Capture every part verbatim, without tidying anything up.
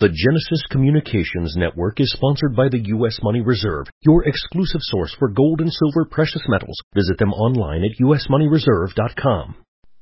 The Genesis Communications Network is sponsored by the U S Money Reserve, your exclusive source for gold and silver precious metals. Visit them online at U S money reserve dot com.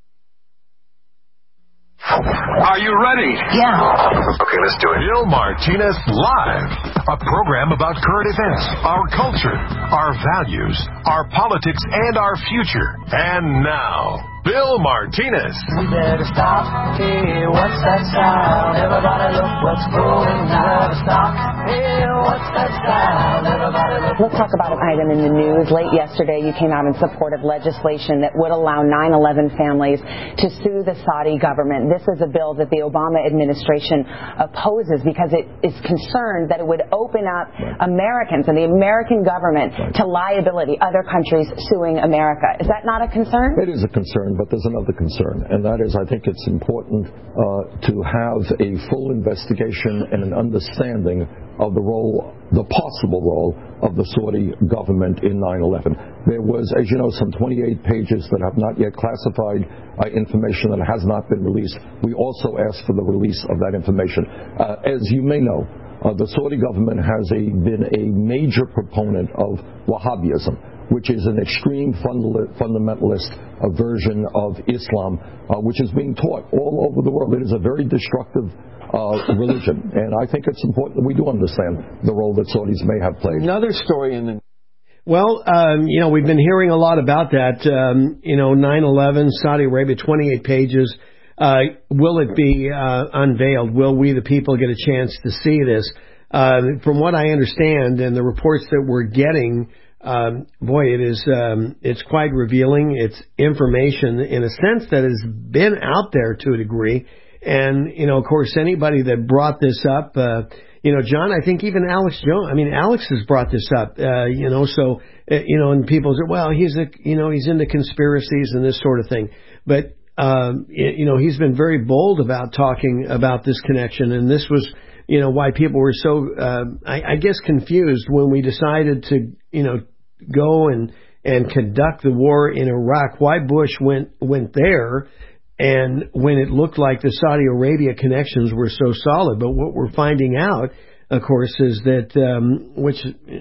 Are you ready? Yeah. Okay, let's do it. Bill Martinez Live, a program about current events, our culture, our values, our politics, and our future. And now, Bill Martinez. We better stop. Hey, what's that sound? Everybody look what's going on. Stop. Hey, what's that sound? Everybody look. Let's talk about an item in the news. Late yesterday, you came out in support of legislation that would allow nine eleven families to sue the Saudi government. This is a bill that the Obama administration opposes because it is concerned that it would open up right. Americans and the American government right. to liability, other countries suing America. Is that not a concern? It is a concern, but there's another concern, and that is I think it's important uh, to have a full investigation and an understanding of the role, the possible role of the Saudi government in nine eleven. There was, as you know, some twenty-eight pages that have not yet classified uh, information that has not been released. We also asked for the release of that information. Uh, as you may know, uh, the Saudi government has a, been a major proponent of Wahhabism, which is an extreme fundamentalist uh, version of Islam, uh, which is being taught all over the world. It is a very destructive uh, religion, and I think it's important that we do understand the role that Saudis may have played. Another story in the... Well, um, you know, we've been hearing a lot about that. Um, you know, nine eleven, Saudi Arabia, twenty-eight pages. Uh, will it be uh, unveiled? Will we, the people, get a chance to see this? Uh, from what I understand and the reports that we're getting, Um, boy, it is, um, it's quite revealing. It's information in a sense that has been out there to a degree. And, you know, of course, anybody that brought this up, uh, you know, John, I think even Alex Jones, I mean, Alex has brought this up, uh, you know, so, uh, you know, and people say, well, he's a, you know, he's into conspiracies and this sort of thing. But, um, you know, he's been very bold about talking about this connection. And this was, you know, why people were so, uh, I, I guess, confused when we decided to, you know, go and and conduct the war in Iraq. Why Bush went went there, and when it looked like the Saudi Arabia connections were so solid. But what we're finding out, of course, is that um, which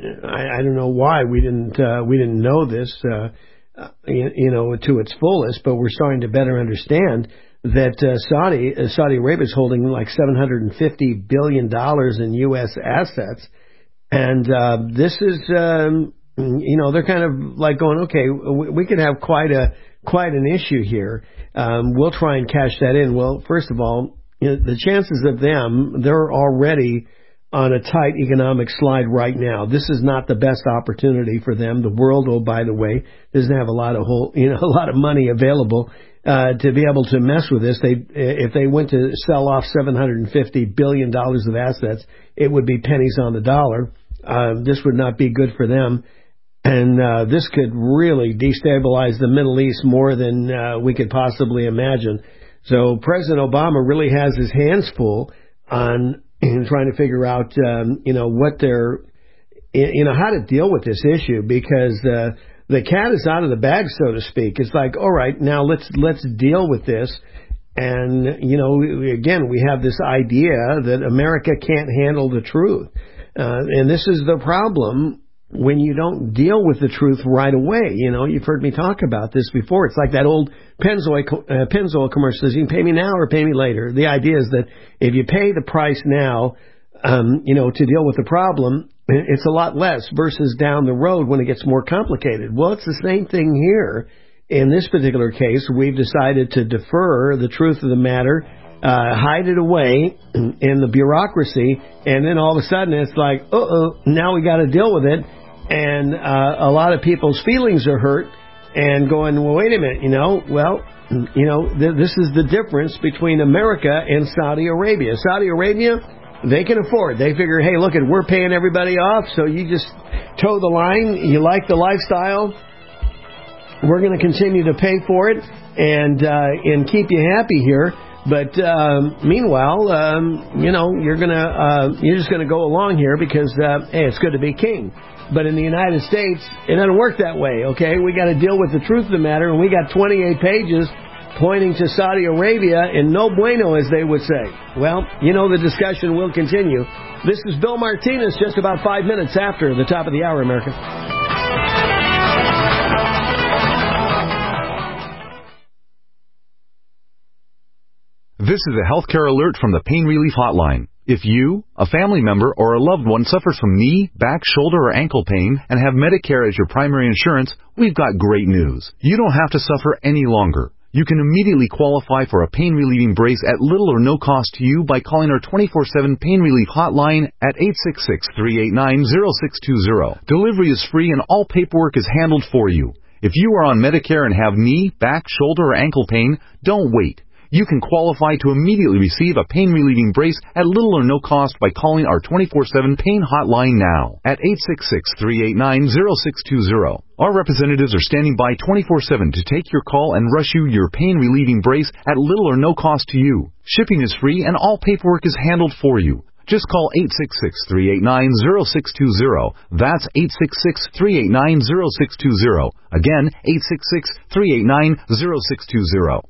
I, I don't know why we didn't uh, we didn't know this, uh, you, you know, to its fullest. But we're starting to better understand that uh, Saudi uh, Saudi Arabia is holding like seven hundred fifty billion dollars in U S assets, and uh, this is. Um, You know, they're kind of like going, okay, we, we could have quite a quite an issue here. Um, we'll try and cash that in. Well, first of all, you know, the chances of them, they're already on a tight economic slide right now. This is not the best opportunity for them. The world, oh, by the way, doesn't have a lot of whole, you know, a lot of money available uh, to be able to mess with this. They, if they went to sell off seven hundred fifty billion dollars of assets, it would be pennies on the dollar. Uh, this would not be good for them. And uh, this could really destabilize the Middle East more than uh, we could possibly imagine. So President Obama really has his hands full on in trying to figure out, um, you know, what they're, you know, how to deal with this issue, because uh, the cat is out of the bag, so to speak. It's like, all right, now let's let's deal with this. And, you know, again, we have this idea that America can't handle the truth. Uh, and this is the problem. When you don't deal with the truth right away. You know, you've heard me talk about this before. It's like that old Pennzoil, uh, Pennzoil commercial says, you can pay me now or pay me later. The idea is that if you pay the price now, um, you know, to deal with the problem, it's a lot less versus down the road when it gets more complicated. Well, it's the same thing here. In this particular case, we've decided to defer the truth of the matter, uh, hide it away in the bureaucracy, and then all of a sudden it's like, uh-oh, now we got to deal with it. And uh, a lot of people's feelings are hurt and going, well, wait a minute, you know, well, you know, th- this is the difference between America and Saudi Arabia. Saudi Arabia, they can afford. They figure, hey, look, at we're paying everybody off, so you just toe the line. You like the lifestyle. We're going to continue to pay for it and uh, and keep you happy here. But um, meanwhile, um, you know, you're gonna uh, you're just gonna go along here because uh, hey, it's good to be king. But in the United States, it doesn't work that way. Okay, we got to deal with the truth of the matter, and we got twenty-eight pages pointing to Saudi Arabia and no bueno, as they would say. Well, you know the discussion will continue. This is Bill Martinez, just about five minutes after the top of the hour, America. This is a healthcare alert from the Pain Relief Hotline. If you, a family member, or a loved one suffers from knee, back, shoulder, or ankle pain and have Medicare as your primary insurance, we've got great news. You don't have to suffer any longer. You can immediately qualify for a pain-relieving brace at little or no cost to you by calling our twenty-four seven Pain Relief Hotline at eight six six, three eight nine, zero six two zero. Delivery is free and all paperwork is handled for you. If you are on Medicare and have knee, back, shoulder, or ankle pain, don't wait. You can qualify to immediately receive a pain-relieving brace at little or no cost by calling our twenty-four seven Pain Hotline now at eight six six, three eight nine, zero six two zero. Our representatives are standing by twenty-four seven to take your call and rush you your pain-relieving brace at little or no cost to you. Shipping is free and all paperwork is handled for you. Just call eight six six, three eight nine, zero six two zero. That's eight six six, three eight nine, zero six two zero. Again, eight six six, three eight nine, zero six two zero.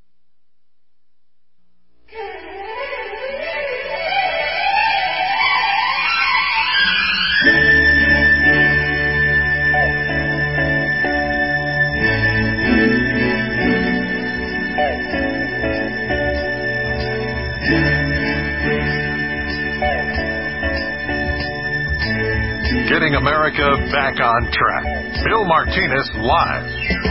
Getting America back on track. Bill Martinez Live.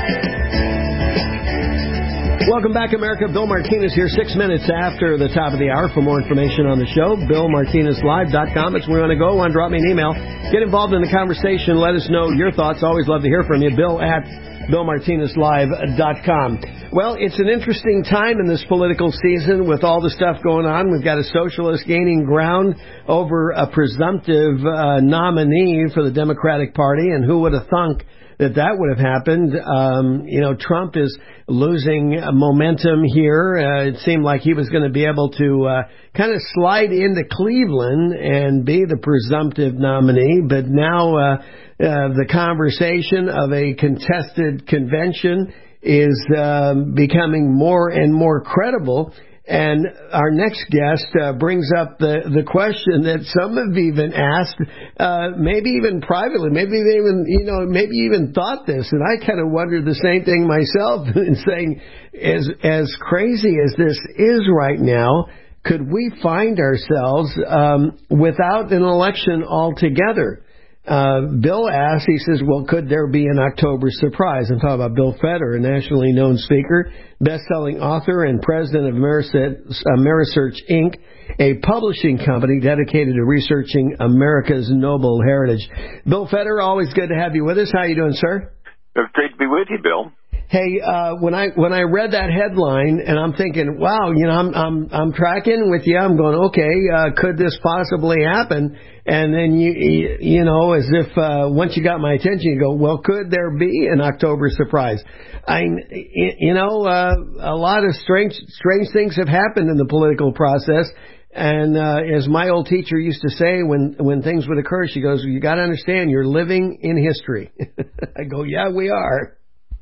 Welcome back, America. Bill Martinez here, six minutes after the top of the hour. For more information on the show, bill martinez live dot com. It's where you want to go. Want to drop me an email. Get involved in the conversation. Let us know your thoughts. Always love to hear from you. Bill at bill martinez live dot com. Well, it's an interesting time in this political season with all the stuff going on. We've got a socialist gaining ground over a presumptive uh, nominee for the Democratic Party, and who would have thunk that that would have happened? Um, you know, Trump is losing momentum here. Uh, it seemed like he was going to be able to uh, kind of slide into Cleveland and be the presumptive nominee, but now uh, uh, the conversation of a contested convention is um, becoming more and more credible. And our next guest uh, brings up the, the question that some have even asked, uh, maybe even privately, maybe they even, you know, maybe even thought this. And I kind of wondered the same thing myself in saying, as, as crazy as this is right now, could we find ourselves um, without an election altogether? Uh, Bill asks, he says, well, could there be an October surprise? I'm talking about Bill Feder, a nationally known speaker, best-selling author, and president of Amerisearch, Incorporated, a publishing company dedicated to researching America's noble heritage. Bill Feder, always good to have you with us. How are you doing, sir? It's great to be with you, Bill. Hey, uh, when I when I read that headline, and I'm thinking, wow, you know, I'm I'm I'm tracking with you. I'm going, okay, uh, could this possibly happen? And then you you, you know, as if uh, once you got my attention, you go, well, could there be an October surprise? I, you know, uh, a lot of strange strange things have happened in the political process. And uh, as my old teacher used to say, when when things would occur, she goes, you got to understand, you're living in history. I go, yeah, we are.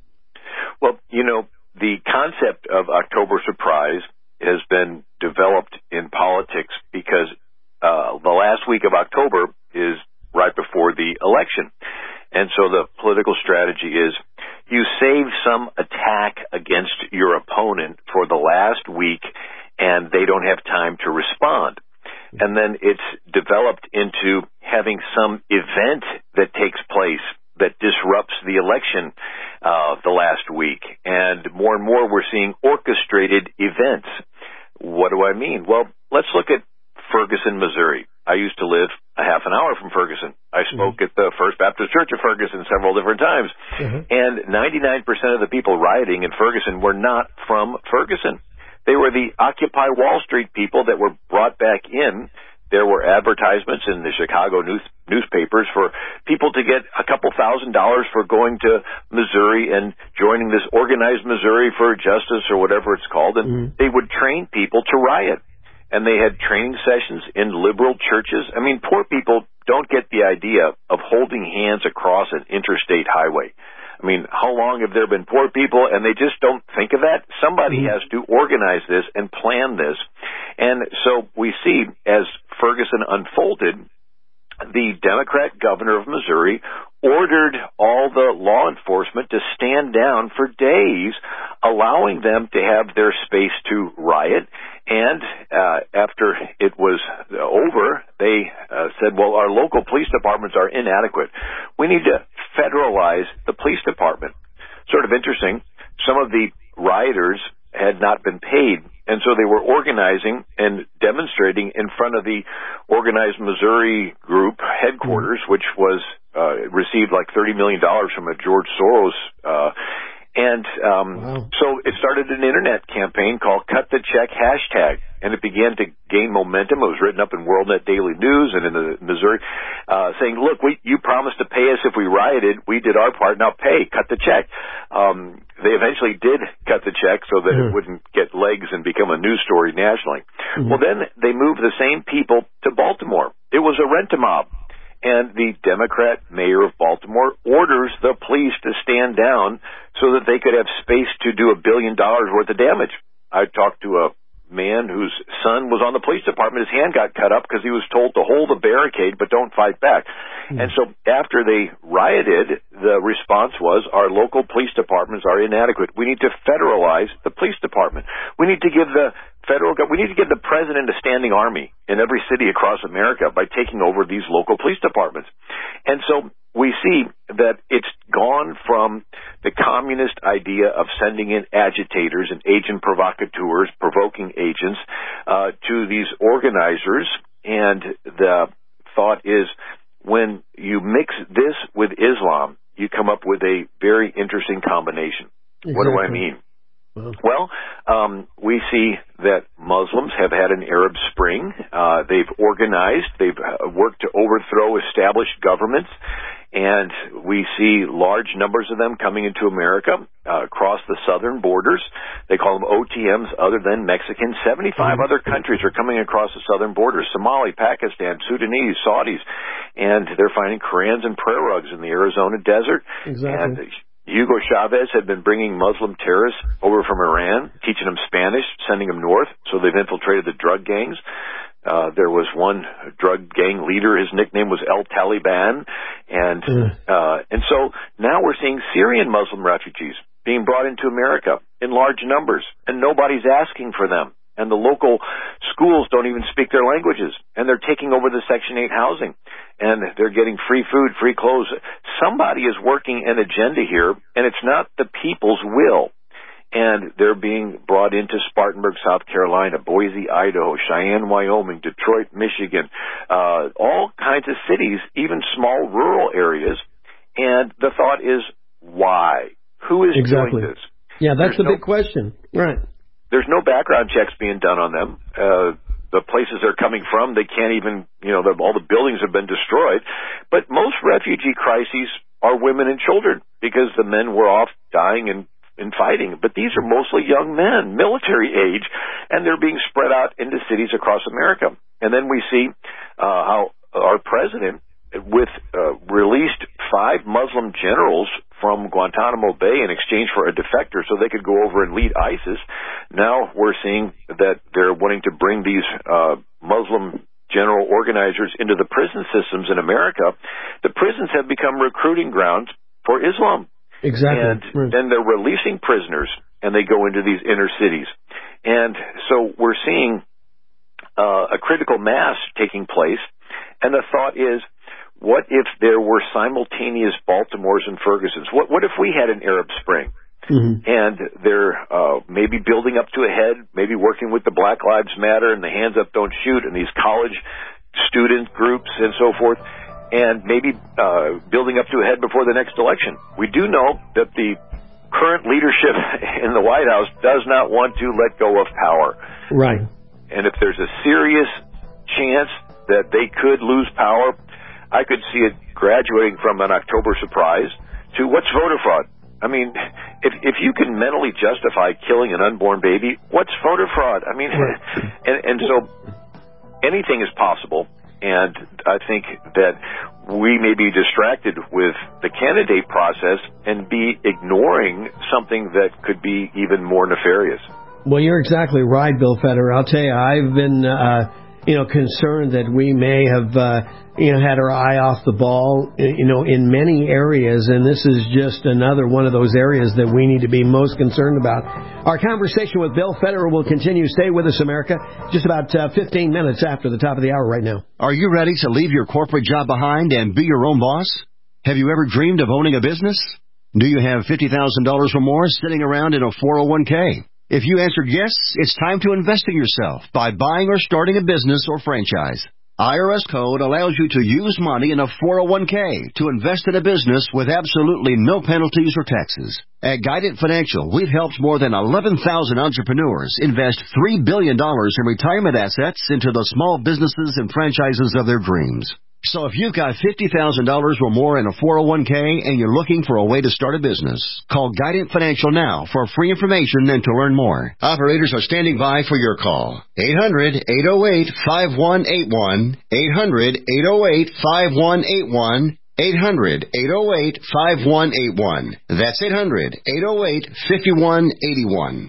Well, you know, the concept of October surprise has been developed in politics because uh, the last week of October is right before the election. And so the political strategy is you save some attack against your opponent for the last week, and they don't have time to respond. And then it's developed into having some event that takes place that disrupts the election uh, the last week. And more and more we're seeing orchestrated events. What do I mean? Well, let's look at Ferguson, Missouri. I used to live a half an hour from Ferguson. I spoke mm-hmm. at the First Baptist Church of Ferguson several different times. Mm-hmm. And ninety-nine percent of the people rioting in Ferguson were not from Ferguson. They were the Occupy Wall Street people that were brought back in. There were advertisements in the Chicago news, newspapers for people to get a couple thousand dollars for going to Missouri and joining this Organized Missouri for Justice or whatever it's called. And mm-hmm. they would train people to riot. And they had training sessions in liberal churches. I mean, poor people don't get the idea of holding hands across an interstate highway. I mean, how long have there been poor people? And they just don't think of that. Somebody mm-hmm. has to organize this and plan this. And so we see, as Ferguson unfolded, the Democrat governor of Missouri ordered all the law enforcement to stand down for days, allowing them to have their space to riot. And uh, after it was over, they uh, said, well, our local police departments are inadequate. We need to federalize the police department. Sort of interesting. Some of the rioters had not been paid, and so they were organizing and demonstrating in front of the Organized Missouri Group headquarters, which was uh, received like thirty million dollars from a George Soros. Uh, and um, wow. So it started an internet campaign called Cut the Check hashtag, and it began to gain momentum. It was written up in WorldNet Daily News and in the Missouri, uh, saying, look, we, you promised to pay us if we rioted. We did our part. Now pay. Cut the check. Um, they eventually did cut the check so that mm-hmm. it wouldn't get legs and become a news story nationally. Mm-hmm. Well, then they moved the same people to Baltimore. It was a rent-a-mob. And the Democrat mayor of Baltimore orders the police to stand down so that they could have space to do a billion dollars worth of damage. I talked to a man whose son was on the police department. His hand got cut up because he was told to hold the barricade but don't fight back. Mm. And so after they rioted, the response was, our local police departments are inadequate. We need to federalize the police department. We need to give the federal government, we need to give the president a standing army in every city across America by taking over these local police departments. And so we see that it's gone from the communist idea of sending in agitators and agent provocateurs, provoking agents, uh, to these organizers. And the thought is, when you mix this with Islam, you come up with a very interesting combination. Exactly. What do I mean? Well, um, we see that Muslims have had an Arab Spring. Uh, they've organized. They've worked to overthrow established governments. And we see large numbers of them coming into America uh, across the southern borders. They call them O T Ms, other than Mexicans. seventy-five mm-hmm. other countries are coming across the southern borders: Somali, Pakistan, Sudanese, Saudis. And they're finding Korans and prayer rugs in the Arizona desert. Exactly. And Hugo Chavez had been bringing Muslim terrorists over from Iran, teaching them Spanish, sending them north, so they've infiltrated the drug gangs. Uh, there was one drug gang leader, his nickname was El Taliban, and mm. uh, and so now we're seeing Syrian Muslim refugees being brought into America in large numbers, and nobody's asking for them. And the local schools don't even speak their languages, and they're taking over the Section eight housing, and they're getting free food, free clothes. Somebody is working an agenda here, and it's not the people's will. And they're being brought into Spartanburg, South Carolina, Boise, Idaho, Cheyenne, Wyoming, Detroit, Michigan, uh, all kinds of cities, even small rural areas. And the thought is, why? Who is exactly. doing this? Yeah, that's There's the no, big question. Right. There's no background checks being done on them. Uh, the places they're coming from, they can't even, you know, all the buildings have been destroyed. But most refugee crises are women and children because the men were off dying and in fighting. But these are mostly young men, military age, and they're being spread out into cities across America. And then we see uh, how our president, with uh, released five Muslim generals from Guantanamo Bay in exchange for a defector so they could go over and lead ISIS. Now we're seeing that they're wanting to bring these uh, Muslim general organizers into the prison systems in America. The prisons have become recruiting grounds for Islam. Exactly. And then they're releasing prisoners, and they go into these inner cities. And so we're seeing uh, a critical mass taking place, and the thought is, what if there were simultaneous Baltimores and Fergusons? What, what if we had an Arab Spring? Mm-hmm. And they're uh, maybe building up to a head, maybe working with the Black Lives Matter and the Hands Up, Don't Shoot, and these college student groups and so forth, and maybe uh, building up to a head before the next election. We do know that the current leadership in the White House does not want to let go of power. Right. And if there's a serious chance that they could lose power, I could see it graduating from an October surprise to what's voter fraud. I mean, if if you can mentally justify killing an unborn baby, what's voter fraud? I mean, and, and so anything is possible. And I think that we may be distracted with the candidate process and be ignoring something that could be even more nefarious. Well, you're exactly right, Bill Federer. I'll tell you, I've been, uh, you know, concerned that we may have, uh, you know, had our eye off the ball, you know, in many areas, and this is just another one of those areas that we need to be most concerned about. Our conversation with Bill Federer will continue. Stay with us, America. Just about uh, fifteen minutes after the top of the hour right now. Are you ready to leave your corporate job behind and be your own boss? Have you ever dreamed of owning a business? Do you have fifty thousand dollars or more sitting around in a four oh one k? If you answered yes, it's time to invest in yourself by buying or starting a business or franchise. I R S Code allows you to use money in a four oh one k to invest in a business with absolutely no penalties or taxes. At Guidant Financial, we've helped more than eleven thousand entrepreneurs invest three billion dollars in retirement assets into the small businesses and franchises of their dreams. So if you've got fifty thousand dollars or more in a four oh one k and you're looking for a way to start a business, call Guidant Financial now for free information and to learn more. Operators are standing by for your call. eight hundred, eight oh eight, five one eight one. eight hundred, eight oh eight, five one eight one. eight hundred, eight oh eight, five one eight one. That's eight hundred, eight oh eight, five one eight one.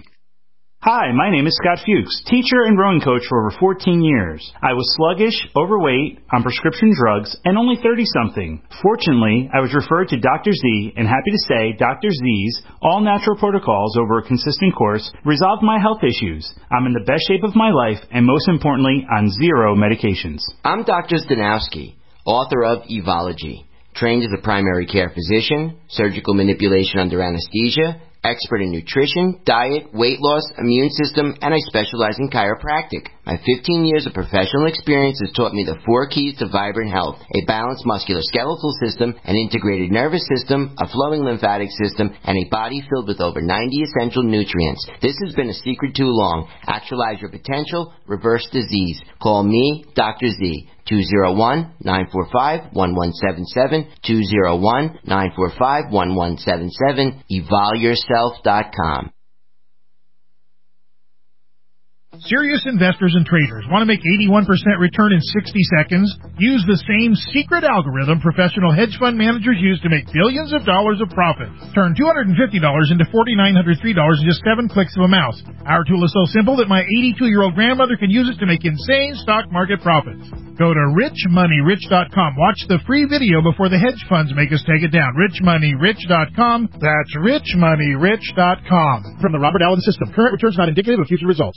Hi, my name is Scott Fuchs, teacher and rowing coach for over fourteen years. I was sluggish, overweight, on prescription drugs, and only thirty-something. Fortunately, I was referred to Doctor Z, and happy to say Doctor Z's all-natural protocols over a consistent course resolved my health issues. I'm in the best shape of my life, and most importantly, on zero medications. I'm Doctor Stanowski, author of Evology, trained as a primary care physician, surgical manipulation under anesthesia, expert in nutrition, diet, weight loss, immune system, and I specialize in chiropractic. My fifteen years of professional experience has taught me the four keys to vibrant health: a balanced musculoskeletal system, an integrated nervous system, a flowing lymphatic system, and a body filled with over ninety essential nutrients. This has been a secret too long. Actualize your potential, reverse disease. Call me, Doctor Z. two oh one, nine four five, one one seven seven, two oh one, nine four five, one one seven seven, evol yourself dot com. Serious investors and traders want to make eighty-one percent return in sixty seconds? Use the same secret algorithm professional hedge fund managers use to make billions of dollars of profit. Turn two hundred fifty dollars into four thousand nine hundred three dollars in just seven clicks of a mouse. Our tool is so simple that my eighty-two-year-old grandmother can use it to make insane stock market profits. Go to rich money rich dot com. Watch the free video before the hedge funds make us take it down. rich money rich dot com. That's rich money rich dot com. From the Robert Allen System. Current returns not indicative of future results.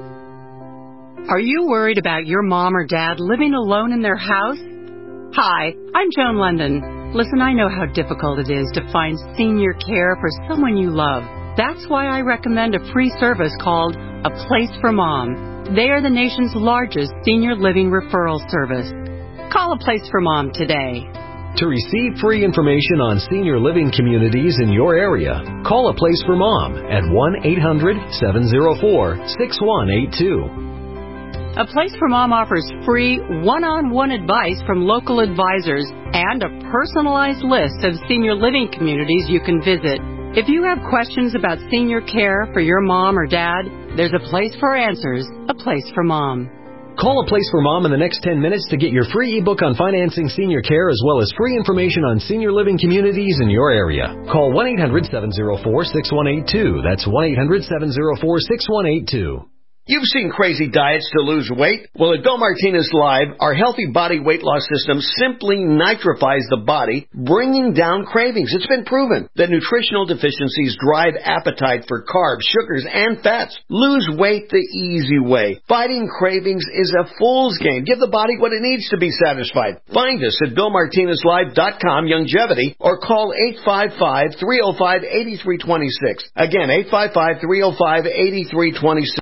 Are you worried about your mom or dad living alone in their house? Hi, I'm Joan London. Listen, I know how difficult it is to find senior care for someone you love. That's why I recommend a free service called A Place for Mom. They are the nation's largest senior living referral service. Call A Place for Mom today. To receive free information on senior living communities in your area, call A Place for Mom at one eight hundred, seven oh four, six one eight two. A Place for Mom offers free one-on-one advice from local advisors and a personalized list of senior living communities you can visit. If you have questions about senior care for your mom or dad, there's a place for answers, A Place for Mom. Call A Place for Mom in the next ten minutes to get your free ebook on financing senior care as well as free information on senior living communities in your area. Call one eight hundred, seven oh four, six one eight two. That's one eight hundred, seven oh four, six one eight two. You've seen crazy diets to lose weight. Well, at Bill Martinez Live, our healthy body weight loss system simply nitrifies the body, bringing down cravings. It's been proven that nutritional deficiencies drive appetite for carbs, sugars, and fats. Lose weight the easy way. Fighting cravings is a fool's game. Give the body what it needs to be satisfied. Find us at bill martinez live dot com, Longevity, or call eight five five, three oh five, eight three two six. Again, eight five five, three oh five, eight three two six.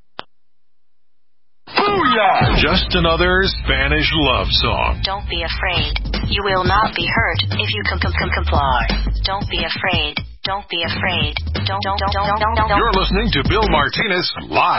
Just another Spanish love song. Don't be afraid. You will not be hurt if you com- com- com- comply. Don't be afraid. Don't be afraid. Don't, don't, don't, don't, don't, don't. You're listening to Bill Martinez Live.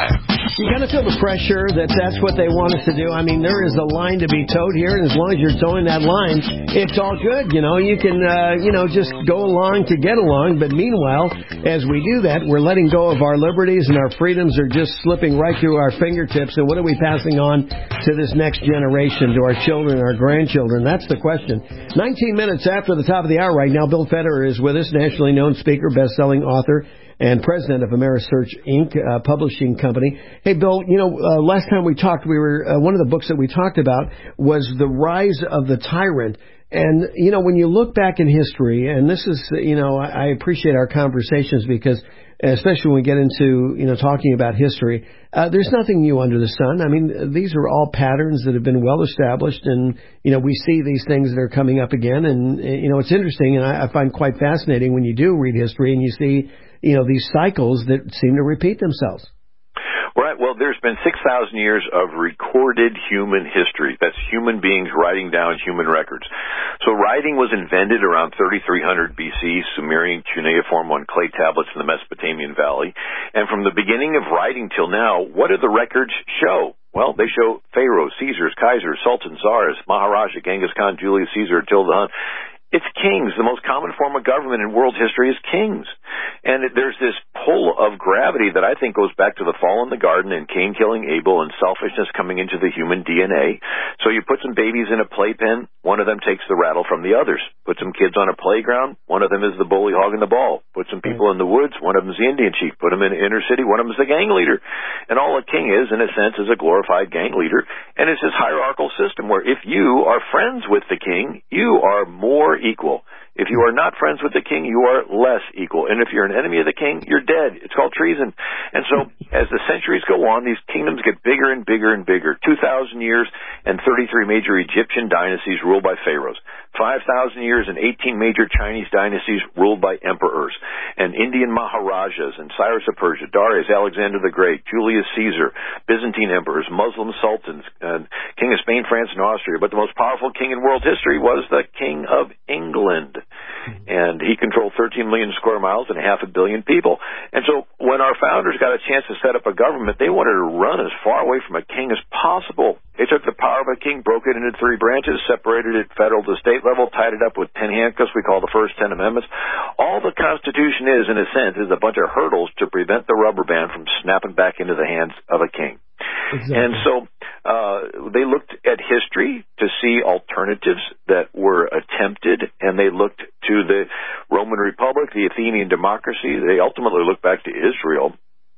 You kind of feel the pressure that that's what they want us to do. I mean, there is a line to be towed here, and as long as you're towing that line, it's all good. You know, you can, uh, you know, just go along to get along. But meanwhile, as we do that, we're letting go of our liberties, and our freedoms are just slipping right through our fingertips. And what are we passing on to this next generation, to our children, our grandchildren? That's the question. nineteen minutes after the top of the hour right now, Bill Federer is with us, nationally known speaker, best-selling author, and president of Amerisearch Incorporated, uh, publishing company. Hey, Bill, you know, uh, last time we talked, we were uh, one of the books that we talked about was The Rise of the Tyrant. And, you know, when you look back in history, and this is, you know, I, I appreciate our conversations because, especially when we get into, you know, talking about history, uh, there's nothing new under the sun. I mean, these are all patterns that have been well established, and, you know, we see these things that are coming up again. And, you know, it's interesting, and I, I find quite fascinating when you do read history and you see, you know, these cycles that seem to repeat themselves. Right. Well, there's been six thousand years of recorded human history. That's human beings writing down human records. So writing was invented around thirty-three hundred B C, Sumerian cuneiform on clay tablets in the Mesopotamian Valley. And from the beginning of writing till now, what do the records show? Well, they show pharaohs, Caesars, Kaisers, sultans, czars, Maharaja, Genghis Khan, Julius Caesar, Attila the Hun. It's kings. The most common form of government in world history is kings. And there's this pull of gravity that I think goes back to the fall in the garden and Cain killing Abel and selfishness coming into the human D N A. So you put some babies in a playpen, one of them takes the rattle from the others. Put some kids on a playground, one of them is the bully hogging the ball. Put some people in the woods, one of them is the Indian chief. Put them in the inner city, one of them is the gang leader. And all a king is, in a sense, is a glorified gang leader. And it's this hierarchical system where if you are friends with the king, you are more equal. If you are not friends with the king, you are less equal. And if you're an enemy of the king, you're dead. It's called treason. And so as the centuries go on, these kingdoms get bigger and bigger and bigger. two thousand years and thirty-three major Egyptian dynasties ruled by pharaohs. five thousand years and eighteen major Chinese dynasties ruled by emperors. And Indian Maharajas and Cyrus of Persia, Darius, Alexander the Great, Julius Caesar, Byzantine emperors, Muslim sultans, and King of Spain, France, and Austria. But the most powerful king in world history was the King of England. And he controlled thirteen million square miles and half a billion people. And so when our founders got a chance to set up a government, they wanted to run as far away from a king as possible. They took the power of a king, broke it into three branches, separated it federal to state level, tied it up with ten handcuffs we call the first ten amendments. All the Constitution is, in a sense, is a bunch of hurdles to prevent the rubber band from snapping back into the hands of a king. Exactly. And so uh, they looked at history to see alternatives that were attempted, and they looked to the Roman Republic, the Athenian democracy. They ultimately looked back to Israel.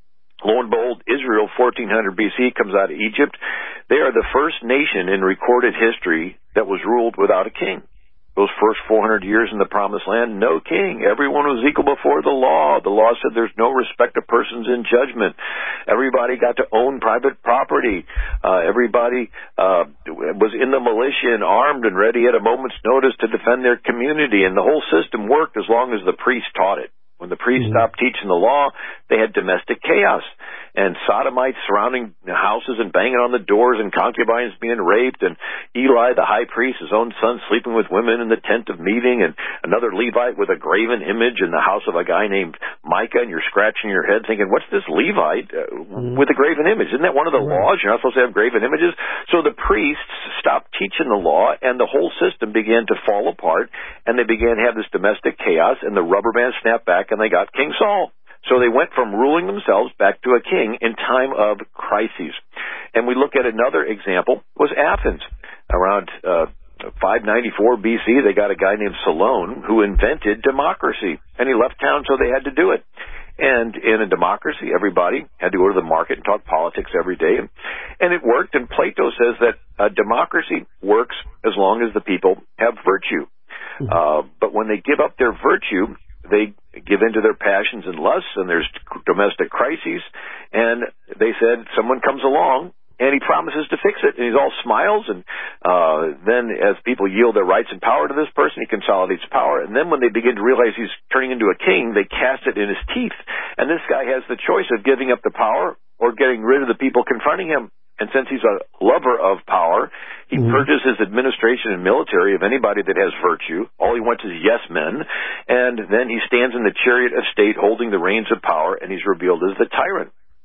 Lo and behold, Israel, fourteen hundred B C, comes out of Egypt. They are the first nation in recorded history that was ruled without a king. Those first four hundred years in the Promised Land, no king. Everyone was equal before the law. The law said there's no respect of persons in judgment. Everybody got to own private property. Uh, everybody uh, was in the militia and armed and ready at a moment's notice to defend their community. And the whole system worked as long as the priest taught it. When the priests mm-hmm. stopped teaching the law, they had domestic chaos. And sodomites surrounding houses and banging on the doors and concubines being raped, and Eli, the high priest, his own son, sleeping with women in the tent of meeting, and another Levite with a graven image in the house of a guy named Micah, and you're scratching your head thinking, what's this Levite uh, mm-hmm. with a graven image? Isn't that one of the right. laws? You're not supposed to have graven images? So the priests stopped teaching the law, and the whole system began to fall apart, and they began to have this domestic chaos, and the rubber band snapped back, and they got King Saul. So they went from ruling themselves back to a king in time of crises. And we look at another example, was Athens. Around uh, five ninety-four B C, they got a guy named Solon who invented democracy. And he left town, so they had to do it. And in a democracy, everybody had to go to the market and talk politics every day. And it worked. And Plato says that a democracy works as long as the people have virtue. Uh, but when they give up their virtue, they give in to their passions and lusts, and there's domestic crises. And they said someone comes along, and he promises to fix it. And he's all smiles. And uh, then as people yield their rights and power to this person, he consolidates power. And then when they begin to realize he's turning into a king, they cast it in his teeth. And this guy has the choice of giving up the power or getting rid of the people confronting him. And since he's a lover of power, he mm-hmm. purges his administration and military of anybody that has virtue. All he wants is yes men. And then he stands in the chariot of state holding the reins of power, and he's revealed as the tyrant.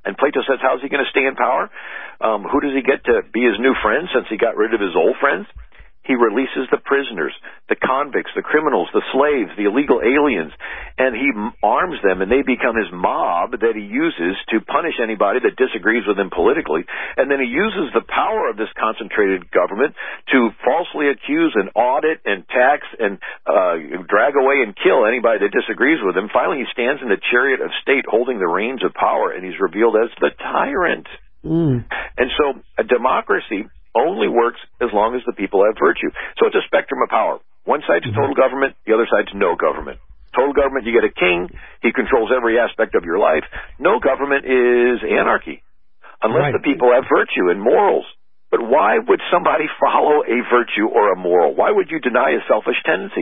And Plato says, how's he going to stay in power? Um, who does he get to be his new friend since he got rid of his old friends? He releases the prisoners, the convicts, the criminals, the slaves, the illegal aliens, and he arms them, and they become his mob that he uses to punish anybody that disagrees with him politically. And then he uses the power of this concentrated government to falsely accuse and audit and tax and uh, drag away and kill anybody that disagrees with him. Finally, he stands in the chariot of state holding the reins of power, and he's revealed as the tyrant. Mm. And so a democracy only works as long as the people have virtue. So it's a spectrum of power. One side's total government, the other side's no government. Total government, you get a king, he controls every aspect of your life. No government is anarchy, unless right. the people have virtue and morals. But why would somebody follow a virtue or a moral? Why would you deny a selfish tendency?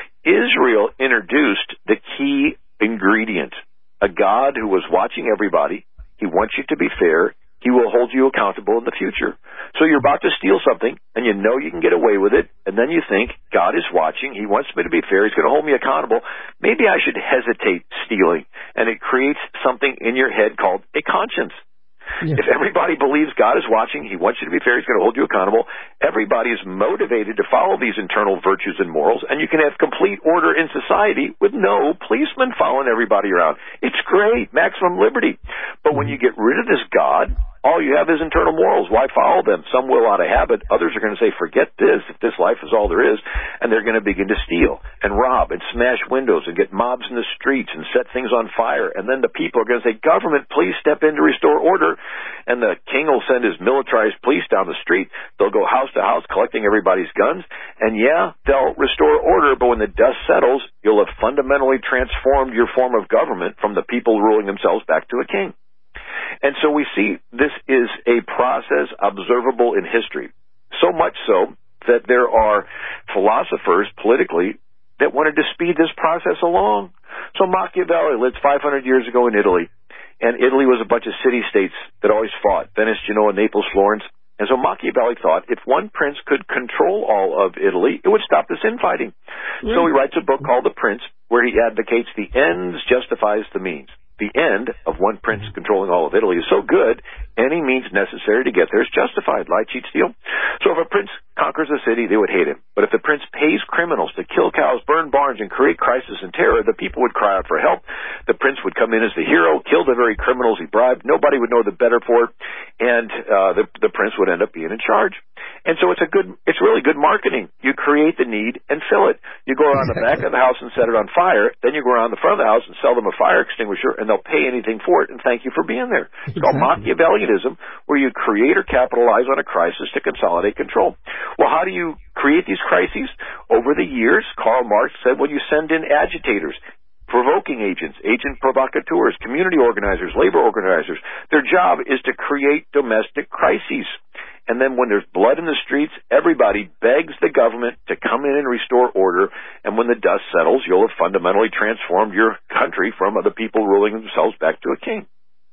Israel introduced the key ingredient, a God who was watching everybody. He wants you to be fair. He will hold you accountable in the future. So you're about to steal something, and you know you can get away with it, and then you think, God is watching, he wants me to be fair, he's going to hold me accountable. Maybe I should hesitate stealing. And it creates something in your head called a conscience. Yeah. If everybody believes God is watching, he wants you to be fair, he's going to hold you accountable, everybody is motivated to follow these internal virtues and morals, and you can have complete order in society with no policemen following everybody around. It's great, maximum liberty. But when you get rid of this God, all you have is internal morals. Why follow them? Some will out of habit. Others are going to say, forget this, if this life is all there is, and they're going to begin to steal and rob and smash windows and get mobs in the streets and set things on fire. And then the people are going to say, government, please step in to restore order. And the king will send his militarized police down the street. They'll go house to house collecting everybody's guns. And yeah, they'll restore order, but when the dust settles, you'll have fundamentally transformed your form of government from the people ruling themselves back to a king. And so we see this is a process observable in history, so much so that there are philosophers politically that wanted to speed this process along. So Machiavelli lived five hundred years ago in Italy, and Italy was a bunch of city-states that always fought, Venice, Genoa, Naples, Florence. And so Machiavelli thought if one prince could control all of Italy, it would stop this infighting. Mm. So he writes a book called The Prince, where he advocates the ends justifies the means. The end of one prince controlling all of Italy is so good, any means necessary to get there is justified. Lie, cheat, steal. So if a prince conquers a city, they would hate him. But if the prince pays criminals to kill cows, burn barns, and create crisis and terror, the people would cry out for help. The prince would come in as the hero, kill the very criminals he bribed. Nobody would know the better for it, and uh, the, the prince would end up being in charge. And so it's a good, it's really good marketing. You create the need and fill it. You go around exactly. the back of the house and set it on fire. Then you go around the front of the house and sell them a fire extinguisher, and they'll pay anything for it and thank you for being there. It's exactly. called Machiavellianism, where you create or capitalize on a crisis to consolidate control. Well, how do you create these crises? Over the years, Karl Marx said, well, you send in agitators, provoking agents, agent provocateurs, community organizers, labor organizers. Their job is to create domestic crises. And then when there's blood in the streets, everybody begs the government to come in and restore order. And when the dust settles, you'll have fundamentally transformed your country from the people ruling themselves back to a king.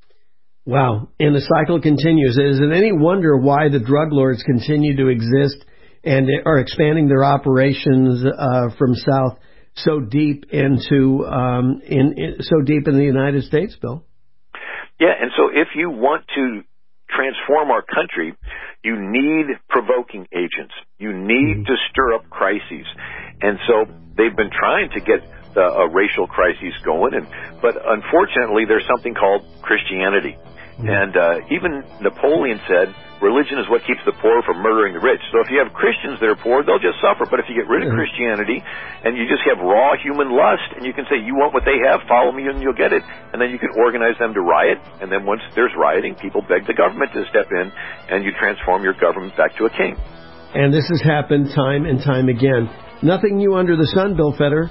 Wow. And the cycle continues. Is it any wonder why the drug lords continue to exist and are expanding their operations uh, from south so deep into um, in, in so deep in the United States, Bill? Yeah, and so if you want to transform our country, you need provoking agents. You need mm-hmm. to stir up crises. And so they've been trying to get the, a racial crisis going, and but unfortunately there's something called Christianity. Mm-hmm. And uh, even Napoleon said, religion is what keeps the poor from murdering the rich. So if you have Christians that are poor, they'll just suffer. But if you get rid of Christianity and you just have raw human lust, and you can say, you want what they have, follow me and you'll get it. And then you can organize them to riot. And then once there's rioting, people beg the government to step in, and you transform your government back to a king. And this has happened time and time again. Nothing new under the sun, Bill Fetter.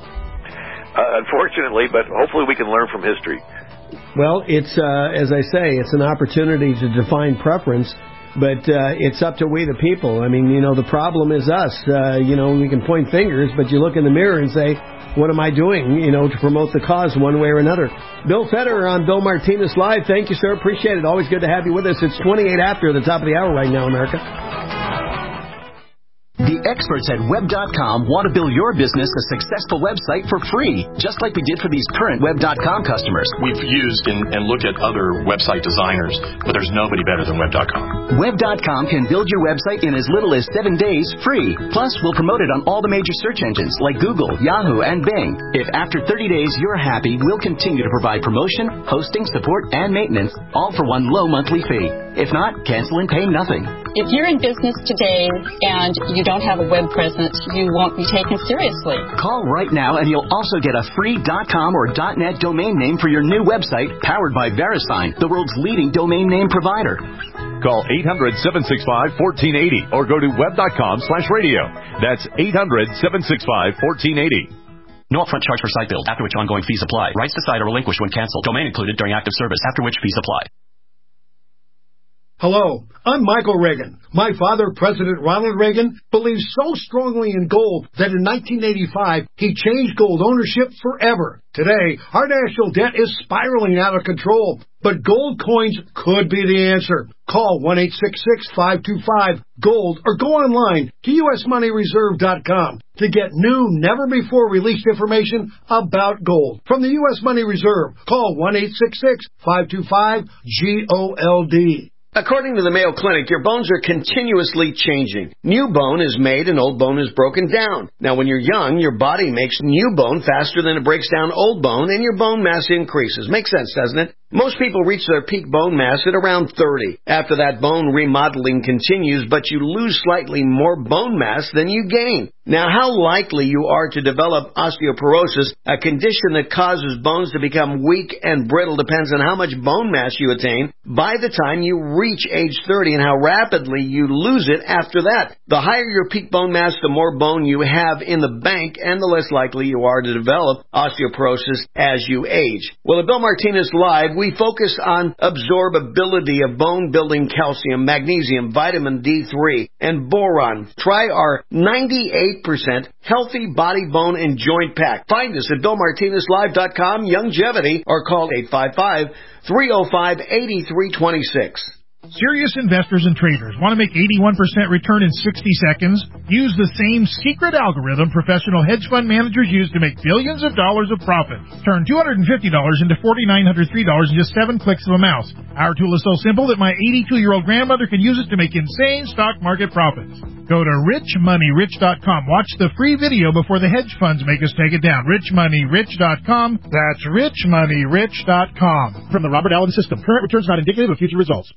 Uh, unfortunately, but hopefully we can learn from history. Well, it's, uh, as I say, it's an opportunity to define preference, but uh, it's up to we the people. I mean, you know, the problem is us. Uh, you know, we can point fingers, but you look in the mirror and say, what am I doing, you know, to promote the cause one way or another? Bill Fetter on Bill Martinez Live. Thank you, sir. Appreciate it. Always good to have you with us. It's twenty-eight after the top of the hour right now, America. The The experts at web dot com want to build your business a successful website for free, just like we did for these current web dot com customers. We've used and, and looked at other website designers, but there's nobody better than web dot com. web dot com can build your website in as little as seven days free. Plus, we'll promote it on all the major search engines like Google, Yahoo, and Bing. If after thirty days you're happy, we'll continue to provide promotion, hosting, support, and maintenance, all for one low monthly fee. If not, cancel and pay nothing. If you're in business today and you don't have a web presence, you won't be taken seriously. Call right now and you'll also get a free .com or .net domain name for your new website powered by VeriSign, the world's leading domain name provider. Call eight hundred, seven six five, one four eight zero or go to web dot com slash radio. That's eight hundred, seven six five, one four eight zero. No upfront charge for site build, after which ongoing fees apply. Rights to site are relinquished when canceled. Domain included during active service, after which fees apply. Hello, I'm Michael Reagan. My father, President Ronald Reagan, believes so strongly in gold that in nineteen eighty-five, he changed gold ownership forever. Today, our national debt is spiraling out of control, but gold coins could be the answer. Call one eight six six, five two five, GOLD or go online to U S money reserve dot com to get new, never-before-released information about gold. From the U S Money Reserve, call one eight six six, five two five, GOLD. According to the Mayo Clinic, your bones are continuously changing. New bone is made and old bone is broken down. Now, when you're young, your body makes new bone faster than it breaks down old bone, and your bone mass increases. Makes sense, doesn't it? Most people reach their peak bone mass at around thirty. After that, bone remodeling continues, but you lose slightly more bone mass than you gain. Now, how likely you are to develop osteoporosis, a condition that causes bones to become weak and brittle, depends on how much bone mass you attain by the time you reach age thirty and how rapidly you lose it after that. The higher your peak bone mass, the more bone you have in the bank, and the less likely you are to develop osteoporosis as you age. Well, at Bill Martinez Live, we focus on absorbability of bone-building calcium, magnesium, vitamin D three, and boron. Try our ninety-eight percent healthy body, bone, and joint pack. Find us at bill martinez live dot com, Longevity, or call eight five five, three oh five, eight three two six. Serious investors and traders want to make eighty-one percent return in sixty seconds? Use the same secret algorithm professional hedge fund managers use to make billions of dollars of profit. Turn two hundred fifty dollars into four thousand nine hundred three dollars in just seven clicks of a mouse. Our tool is so simple that my eighty-two-year-old grandmother can use it to make insane stock market profits. Go to rich money rich dot com. Watch the free video before the hedge funds make us take it down. rich money rich dot com. That's rich money rich dot com. From the Robert Allen System. Current returns not indicative of future results.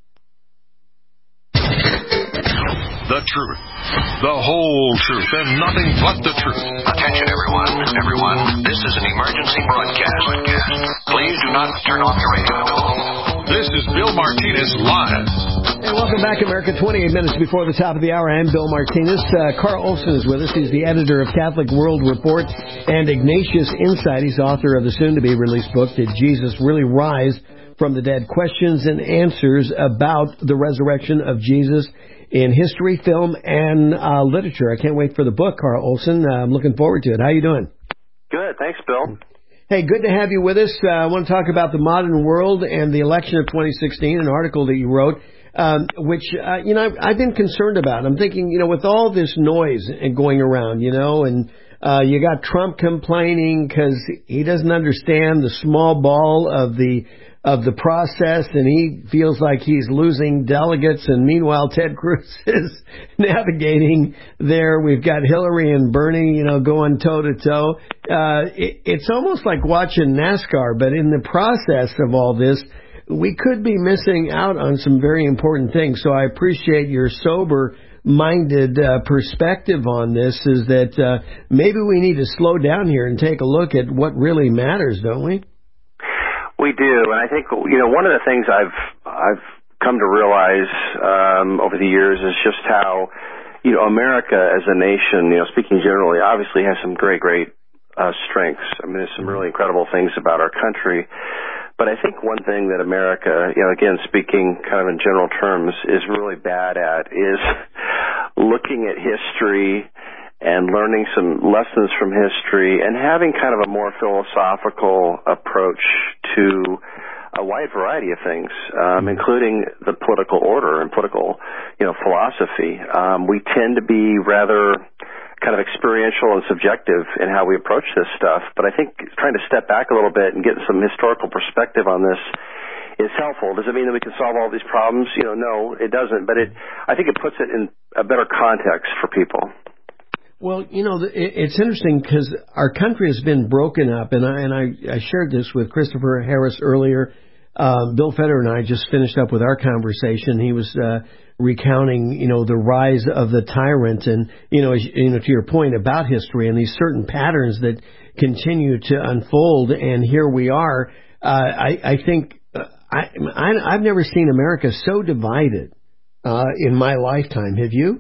The truth. The whole truth and nothing but the truth. Attention everyone. Everyone. This is an emergency broadcast. Please do not turn off your radio. This is Bill Martinez Live. Hey, welcome back, America. twenty-eight minutes before the top of the hour. I'm Bill Martinez. Uh, Carl Olson is with us. He's the editor of Catholic World Report and Ignatius Insight. He's author of the soon-to-be-released book, Did Jesus Really Rise from the Dead? Questions and Answers about the Resurrection of Jesus in history, film, and uh, literature. I can't wait for the book, Carl Olson. Uh, I'm looking forward to it. How you doing? Good. Thanks, Bill. Hey, good to have you with us. Uh, I want to talk about the modern world and the election of twenty sixteen, an article that you wrote, um, which, uh, you know, I've, I've been concerned about. I'm thinking, you know, with all this noise going around, you know, and uh, you got Trump complaining because he doesn't understand the small ball of the of the process, and he feels like he's losing delegates, and meanwhile Ted Cruz is navigating there. We've got Hillary and Bernie, you know, going toe-to-toe. Uh, it, it's almost like watching NASCAR, but in the process of all this, we could be missing out on some very important things. So I appreciate your sober-minded uh, perspective on this, is that uh, maybe we need to slow down here and take a look at what really matters, don't we? We do, and I think, you know, one of the things I've I've come to realize um, over the years is just how, you know, America as a nation, you know, speaking generally, obviously has some great, great uh, strengths. I mean, there's some really incredible things about our country. But I think one thing that America, you know, again, speaking kind of in general terms, is really bad at is looking at history and learning some lessons from history and having kind of a more philosophical approach to a wide variety of things, um, including the political order and political, you know, philosophy. Um, we tend to be rather kind of experiential and subjective in how we approach this stuff. But I think trying to step back a little bit and get some historical perspective on this is helpful. Does it mean that we can solve all these problems? You know, no, it doesn't. But it, I think it puts it in a better context for people. Well, you know, it's interesting because our country has been broken up, and I, and I, I shared this with Christopher Harris earlier. Uh, Bill Feder and I just finished up with our conversation. He was uh, recounting, you know, the rise of the tyrant, and you know, as, you know, to your point about history and these certain patterns that continue to unfold. And here we are. Uh, I, I think uh, I, I, I've never seen America so divided uh, in my lifetime. Have you?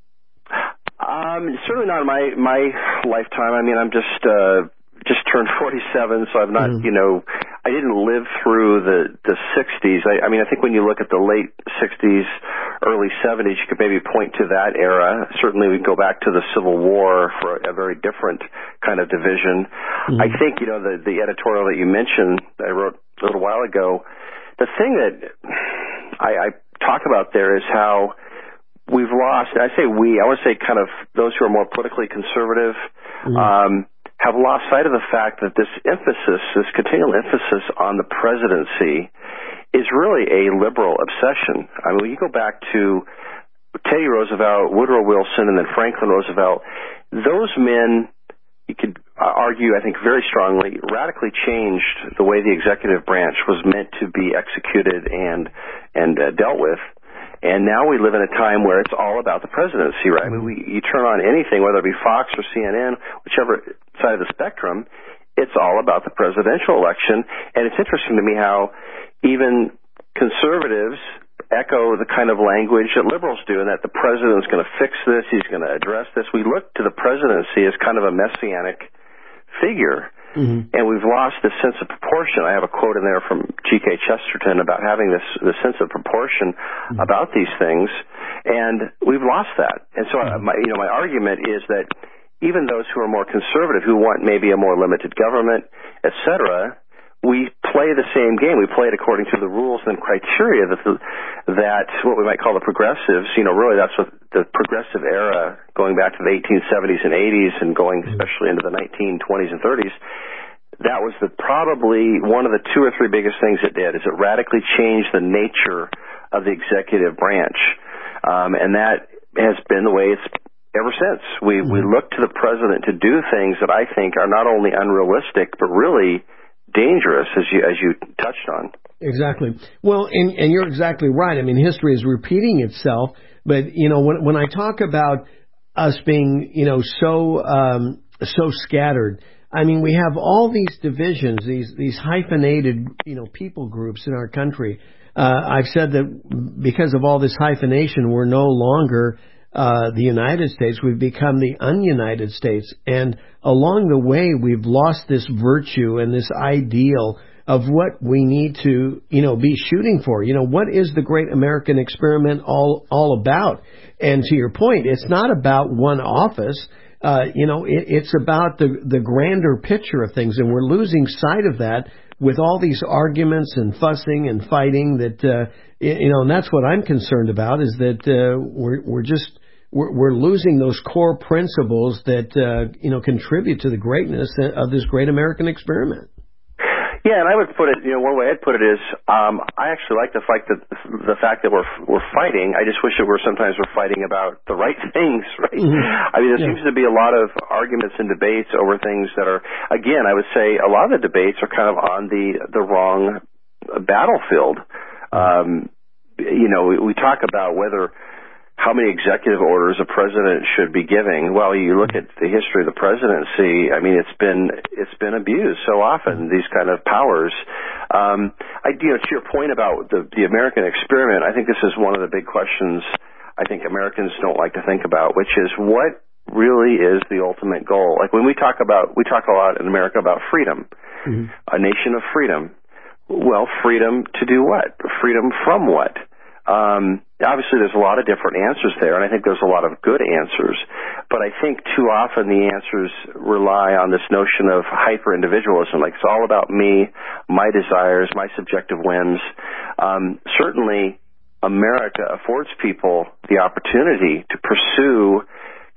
Um, certainly not in my my lifetime. I mean, I'm just uh, just turned forty-seven, so I'm not, mm. you know, I didn't live through the the sixties. I, I mean, I think when you look at the late sixties, early seventies, you could maybe point to that era. Certainly, we go back to the Civil War for a, a very different kind of division. Mm. I think, you know, the the editorial that you mentioned that I wrote a little while ago. The thing that I, I talk about there is how we've lost, and I say we, I want to say kind of those who are more politically conservative, mm. um, have lost sight of the fact that this emphasis, this continual emphasis on the presidency is really a liberal obsession. I mean, when you go back to Teddy Roosevelt, Woodrow Wilson, and then Franklin Roosevelt, those men, you could argue, I think very strongly, radically changed the way the executive branch was meant to be executed and, and uh, dealt with. And now we live in a time where it's all about the presidency, right? I mean, we, you turn on anything, whether it be Fox or C N N, whichever side of the spectrum, it's all about the presidential election. And it's interesting to me how even conservatives echo the kind of language that liberals do, and that the president's going to fix this, he's going to address this. We look to the presidency as kind of a messianic figure. Mm-hmm. And we've lost this sense of proportion. I have a quote in there from G K Chesterton about having this, this sense of proportion mm-hmm. about these things, and we've lost that. And so, mm-hmm. my, you know, my argument is that even those who are more conservative, who want maybe a more limited government, et cetera, we play the same game. We play it according to the rules and criteria that the, that what we might call the progressives, you know, really that's what the progressive era, going back to the eighteen seventies and eighties and going especially into the nineteen twenties and thirties, that was the probably one of the two or three biggest things it did, is it radically changed the nature of the executive branch. Um, and that has been the way it's ever since. We, mm-hmm. we look to the president to do things that I think are not only unrealistic, but really dangerous, as you as you touched on. Exactly. Well, and, and you're exactly right. I mean, history is repeating itself. But, you know, when when I talk about us being, you know, so um, so scattered, I mean, we have all these divisions, these these hyphenated, you know, people groups in our country. Uh, I've said that because of all this hyphenation, we're no longer uh, the United States. We've become the ununited States. And along the way, we've lost this virtue and this ideal of what we need to, you know, be shooting for. You know, what is the great American experiment all all about? And to your point, it's not about one office. Uh, you know, it, it's about the the grander picture of things, and we're losing sight of that with all these arguments and fussing and fighting. That uh, you know, and that's what I'm concerned about, is that uh, we're we're just we're, we're losing those core principles that uh, you know contribute to the greatness of this great American experiment. Yeah, and I would put it, you know, one way I'd put it is, um, I actually like the fact that the fact that we're we're fighting. I just wish that we're sometimes we're fighting about the right things, right? Mm-hmm. I mean, there yeah. seems to be a lot of arguments and debates over things that are, again, I would say a lot of the debates are kind of on the the wrong battlefield. Um, you know, we, we talk about whether how many executive orders a president should be giving. Well, you look at the history of the presidency. I mean, it's been it's been abused so often, these kind of powers. Um, I, you know, to your point about the, the American experiment, I think this is one of the big questions I think Americans don't like to think about, which is what really is the ultimate goal. Like when we talk about, we talk a lot in America about freedom, mm-hmm. a nation of freedom. Well, freedom to do what? Freedom from what? Um, obviously there's a lot of different answers there, and I think there's a lot of good answers, but I think too often the answers rely on this notion of hyper-individualism, like it's all about me, my desires, my subjective whims. Um, certainly America affords people the opportunity to pursue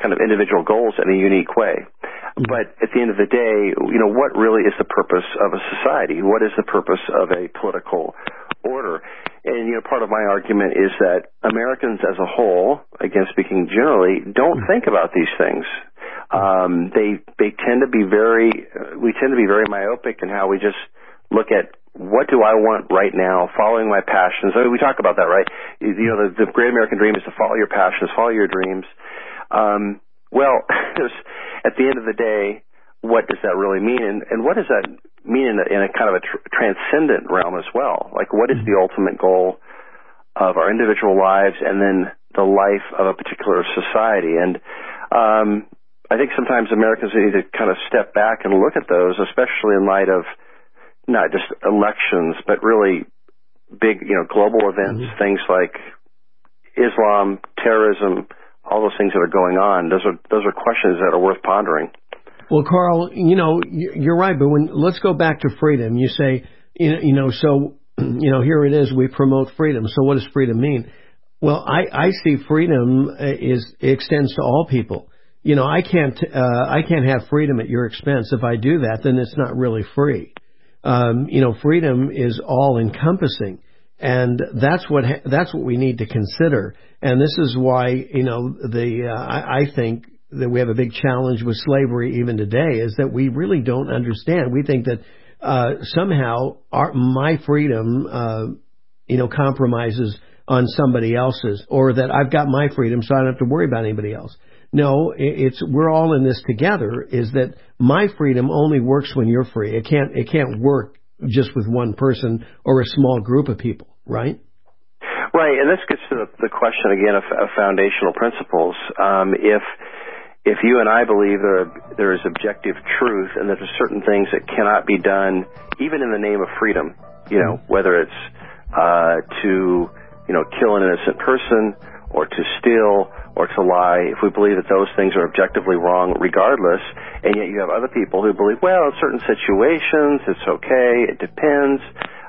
kind of individual goals in a unique way. But at the end of the day, you know, what really is the purpose of a society? What is the purpose of a political order? And, you know, part of my argument is that Americans as a whole, again speaking generally, don't think about these things. Um, they they tend to be very, uh, we tend to be very myopic in how we just look at what do I want right now, following my passions. I mean, we talk about that, right? You, you know, the, the great American dream is to follow your passions, follow your dreams. Um, well, at the end of the day, what does that really mean? And, and what does that mean in a, in a kind of a tr- transcendent realm as well? Like, what is the ultimate goal of our individual lives and then the life of a particular society? And um, I think sometimes Americans need to kind of step back and look at those, especially in light of not just elections, but really big, you know, global events, mm-hmm. things like Islam, terrorism, all those things that are going on. Those are those are questions that are worth pondering. Well, Carl, you know, you're right, but when let's go back to freedom. You say, you know, so, you know, here it is. We promote freedom. So what does freedom mean? Well, I, I see freedom is extends to all people. You know, I can't uh, I can't have freedom at your expense. If I do that, then it's not really free. Um, you know, freedom is all encompassing. And that's what ha- that's what we need to consider. And this is why, you know, the uh, I, I think that we have a big challenge with slavery even today is that we really don't understand. We think that uh, somehow our, my freedom, uh, you know, compromises on somebody else's, or that I've got my freedom so I don't have to worry about anybody else. No, it's we're all in this together. Is that my freedom only works when you're free. It can't it can't work just with one person or a small group of people, right? Right, and this gets to the, the question again of, of foundational principles. Um, if if you and I believe there are, there is objective truth and that there's certain things that cannot be done, even in the name of freedom, you know, whether it's uh, to you know kill an innocent person or to steal or to lie, if we believe that those things are objectively wrong regardless, and yet you have other people who believe, well, in certain situations, it's okay, it depends,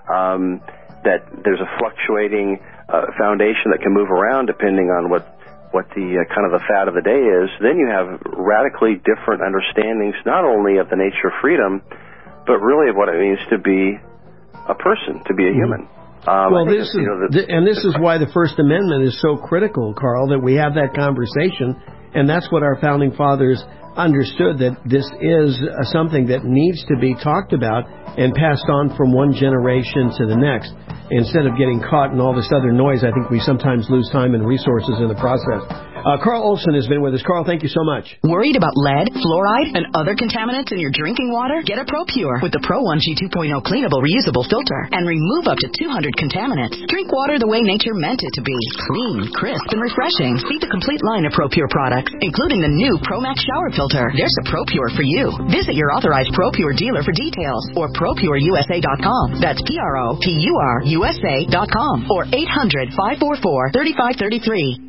um, that there's a fluctuating uh, foundation that can move around depending on what, what the uh, kind of the fad of the day is, then you have radically different understandings not only of the nature of freedom, but really of what it means to be a person, to be a human. Um, well, this is, you know, the, and this is why the First Amendment is so critical, Carl, that we have that conversation, and that's what our founding fathers understood, that this is uh, something that needs to be talked about and passed on from one generation to the next. Instead of getting caught in all this other noise, I think we sometimes lose time and resources in the process. Uh, Carl Olson has been with us. Carl, thank you so much. Worried about lead, fluoride, and other contaminants in your drinking water? Get a ProPure with the Pro one G two point oh cleanable reusable filter and remove up to two hundred contaminants. Drink water the way nature meant it to be. Clean, crisp, and refreshing. See the complete line of ProPure products, including the new ProMax shower filter. There's a ProPure for you. Visit your authorized ProPure dealer for details or Pro Pure U S A dot com. That's P R O P U R U S A dot com or eight hundred, five four four, three five three three.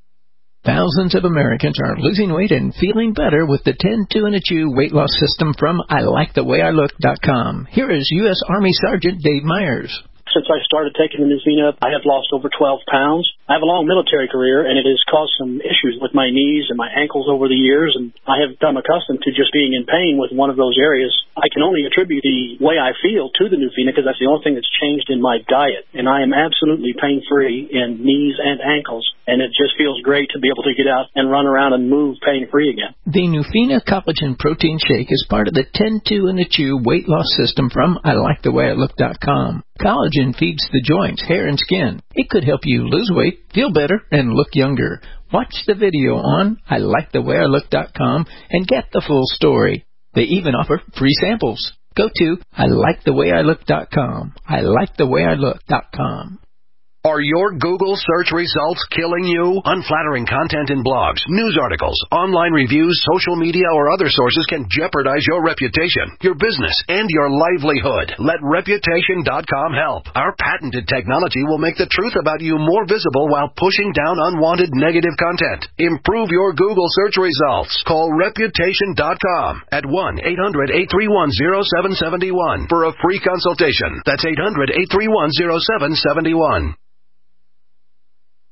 Thousands of Americans are losing weight and feeling better with the ten two and a chew weight loss system from I like the way I look dot com. Here is U S Army Sergeant Dave Myers. Since I started taking the Nuvina, I have lost over twelve pounds. I have a long military career, and it has caused some issues with my knees and my ankles over the years, and I have become accustomed to just being in pain with one of those areas. I can only attribute the way I feel to the Nuvina because that's the only thing that's changed in my diet, and I am absolutely pain-free in knees and ankles, and it just feels great to be able to get out and run around and move pain-free again. The Nuvina Collagen Protein Shake is part of the ten two and a chew weight loss system from I like the way I look dot com. Collagen feeds the joints, hair, and skin. It could help you lose weight, feel better, and look younger. Watch the video on I like the way I look dot com and get the full story. They even offer free samples. Go to I like the way I look dot com. I like the way I look dot com. Are your Google search results killing you? Unflattering content in blogs, news articles, online reviews, social media, or other sources can jeopardize your reputation, your business, and your livelihood. Let Reputation dot com help. Our patented technology will make the truth about you more visible while pushing down unwanted negative content. Improve your Google search results. Call Reputation dot com at one eight hundred, eight three one, zero seven seven one for a free consultation. That's eight hundred, eight three one, zero seven seven one.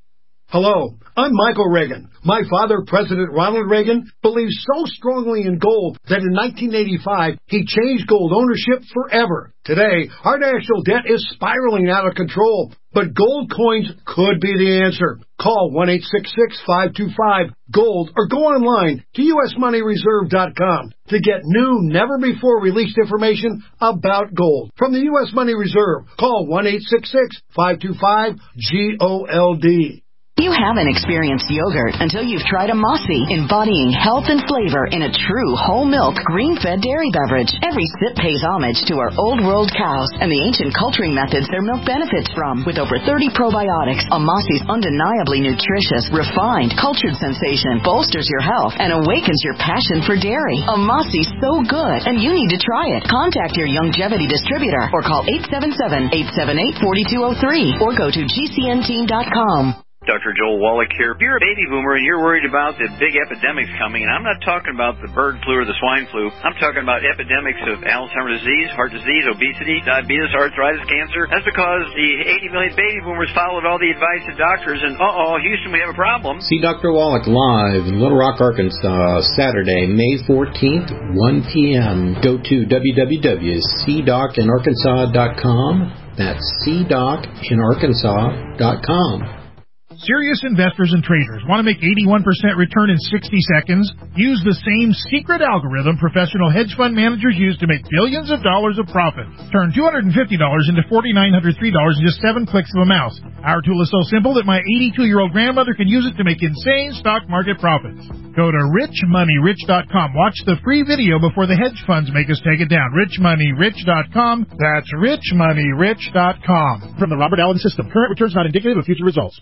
Hello, I'm Michael Reagan. My father, President Ronald Reagan, believed so strongly in gold that in nineteen eighty-five, he changed gold ownership forever. Today, our national debt is spiraling out of control, but gold coins could be the answer. Call one eight six six, five two five, GOLD or go online to U S money reserve dot com to get new, never-before-released information about gold. From the U S Money Reserve, call one eight six six, five two five, GOLD. You haven't experienced yogurt until you've tried a Mossy, embodying health and flavor in a true whole milk, green-fed dairy beverage. Every sip pays homage to our old world cows and the ancient culturing methods their milk benefits from. With over thirty probiotics, a Mossy's undeniably nutritious, refined, cultured sensation bolsters your health and awakens your passion for dairy. A Mossy's so good, and you need to try it. Contact your Youngevity distributor or call eight seven seven, eight seven eight, four two zero three or go to G C N team dot com. Doctor Joel Wallach here. If you're a baby boomer and you're worried about the big epidemics coming, and I'm not talking about the bird flu or the swine flu, I'm talking about epidemics of Alzheimer's disease, heart disease, obesity, diabetes, arthritis, cancer. That's because the eighty million baby boomers followed all the advice of doctors, and uh-oh, Houston, we have a problem. See Doctor Wallach live in Little Rock, Arkansas, Saturday, May fourteenth, one p.m. Go to w w w dot c doc in arkansas dot com. That's c doc in arkansas dot com. Serious investors and traders want to make eighty-one percent return in sixty seconds? Use the same secret algorithm professional hedge fund managers use to make billions of dollars of profit. Turn two hundred fifty dollars into four thousand nine hundred three dollars in just seven clicks of a mouse. Our tool is so simple that my eighty-two-year-old grandmother can use it to make insane stock market profits. Go to rich money rich dot com. Watch the free video before the hedge funds make us take it down. rich money rich dot com. That's rich money rich dot com. From the Robert Allen System. Current returns not indicative of future results.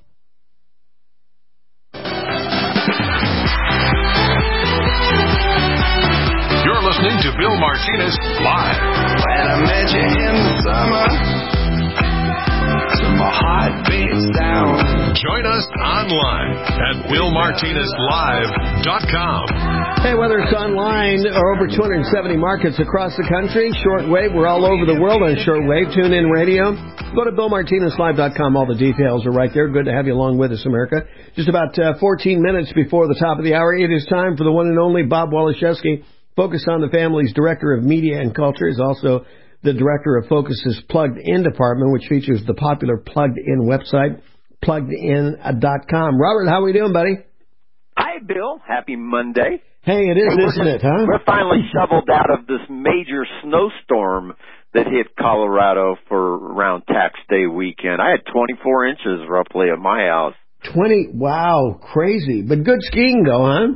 You're listening to Bill Martinez Live. When I met you in the summer, so my heart beats down. Join us online at bill martinez live dot com. Hey, whether it's online or over two hundred seventy markets across the country, shortwave, we're all over the world on shortwave, tune in radio. Go to bill martinez live dot com. All the details are right there. Good to have you along with us, America. Just about uh, fourteen minutes before the top of the hour, it is time for the one and only Bob Waliszewski. Focus on the Family's Director of Media and Culture. Is also the Director of Focus's Plugged In department, which features the popular Plugged In website, plugged in dot com. Robert, how are we doing, buddy? Hi, Bill. Happy Monday. Hey, it is, isn't it, huh? We're finally shoveled out of this major snowstorm that hit Colorado for around Tax Day weekend. I had twenty-four inches roughly at my house. twenty, wow, crazy. But good skiing, though, huh?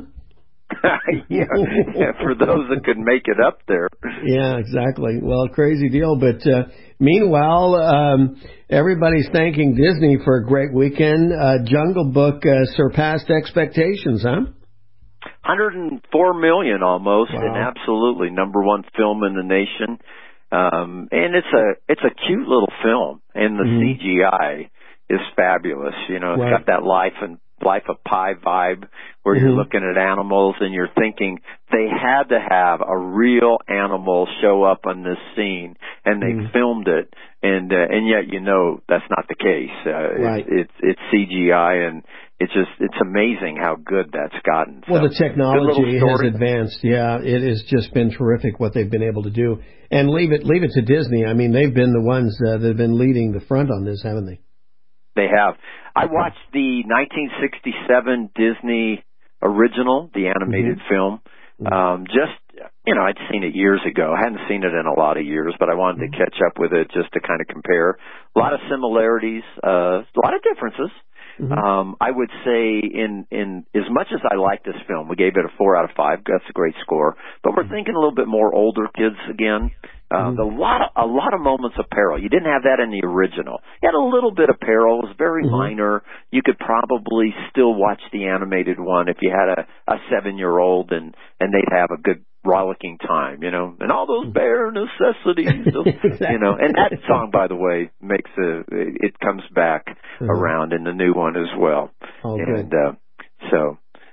yeah, yeah, for those that could make it up there. Yeah, exactly. Well, crazy deal. But uh, meanwhile, um, everybody's thanking Disney for a great weekend. Uh, Jungle Book uh, surpassed expectations, huh? one hundred four million almost, wow. And absolutely number one film in the nation. Um, and it's a it's a cute little film, and the mm-hmm. C G I is fabulous. You know, it's right. got that life and Life of Pi vibe where mm-hmm. you're looking at animals and you're thinking they had to have a real animal show up on this scene, and they mm-hmm. filmed it, and uh, and yet you know that's not the case. Uh, right. It's, it's it's C G I, and it's just it's amazing how good that's gotten. Well, so, the technology has advanced. Yeah, it has just been terrific what they've been able to do. And leave it leave it to Disney. I mean, they've been the ones uh, that have been leading the front on this, haven't they? They have. I watched the nineteen sixty-seven Disney original, the animated mm-hmm. film. Um, just, you know, I'd seen it years ago. I hadn't seen it in a lot of years, but I wanted mm-hmm. to catch up with it just to kind of compare. A lot of similarities, uh, a lot of differences. Mm-hmm. Um, I would say in, in as much as I like this film, we gave it a four out of five. That's a great score. But we're thinking a little bit more older kids again. Uh, mm-hmm. a lot of, a lot of moments of peril. You didn't have that in the original. You had a little bit of peril. It was very mm-hmm. minor. You could probably still watch the animated one if you had a, a seven-year-old, and, and they'd have a good rollicking time, you know, and all those bare necessities, of, exactly. you know, and that song, by the way, makes a, it comes back mm-hmm. around in the new one as well. Oh, and, uh, so,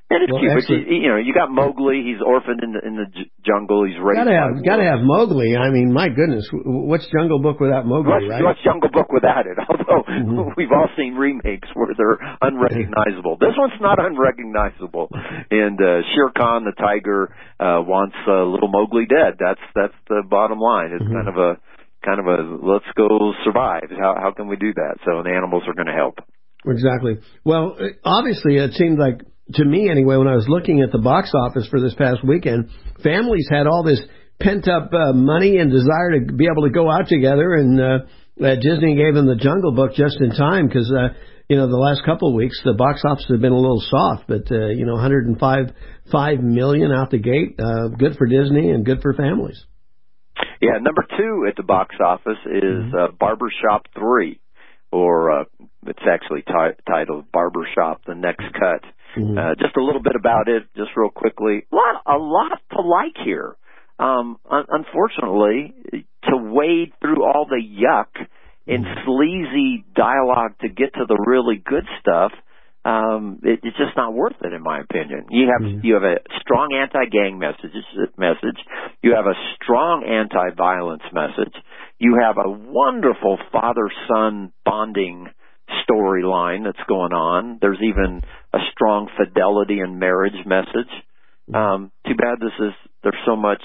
And it's Well, cute, but excellent. you, you know, you got Mowgli. He's orphaned in the in the j- jungle. He's raised. Gotta have, by gotta wolves. have Mowgli. I mean, my goodness, w- what's Jungle Book without Mowgli, What's, right? what's Jungle Book without it? Although Mm-hmm. we've all seen remakes where they're unrecognizable. This one's not unrecognizable. And uh, Shere Khan, the tiger, uh, wants uh, little Mowgli dead. That's that's the bottom line. It's Mm-hmm. kind of a kind of a let's go survive. How how can we do that? So the animals are going to help. Exactly. Well, obviously, it seemed like, to me anyway, when I was looking at the box office for this past weekend, families had all this pent-up uh, money and desire to be able to go out together, and uh, uh, Disney gave them the Jungle Book just in time because, uh, you know, the last couple of weeks, the box office had been a little soft, but, uh, you know, one hundred five million out the gate, uh, good for Disney and good for families. Yeah, number two at the box office is uh, Barbershop three, or uh, it's actually t- titled Barbershop: The Next Cut. Mm-hmm. Uh, just a little bit about it, just real quickly. A lot, a lot to like here. Um, un- unfortunately, to wade through all the yuck and sleazy dialogue to get to the really good stuff, um, it, it's just not worth it, in my opinion. You have mm-hmm. you have a strong anti-gang message. Message. You have a strong anti-violence message. You have a wonderful father-son bonding storyline that's going on. There's even a strong fidelity and marriage message. Um, too bad this is there's so much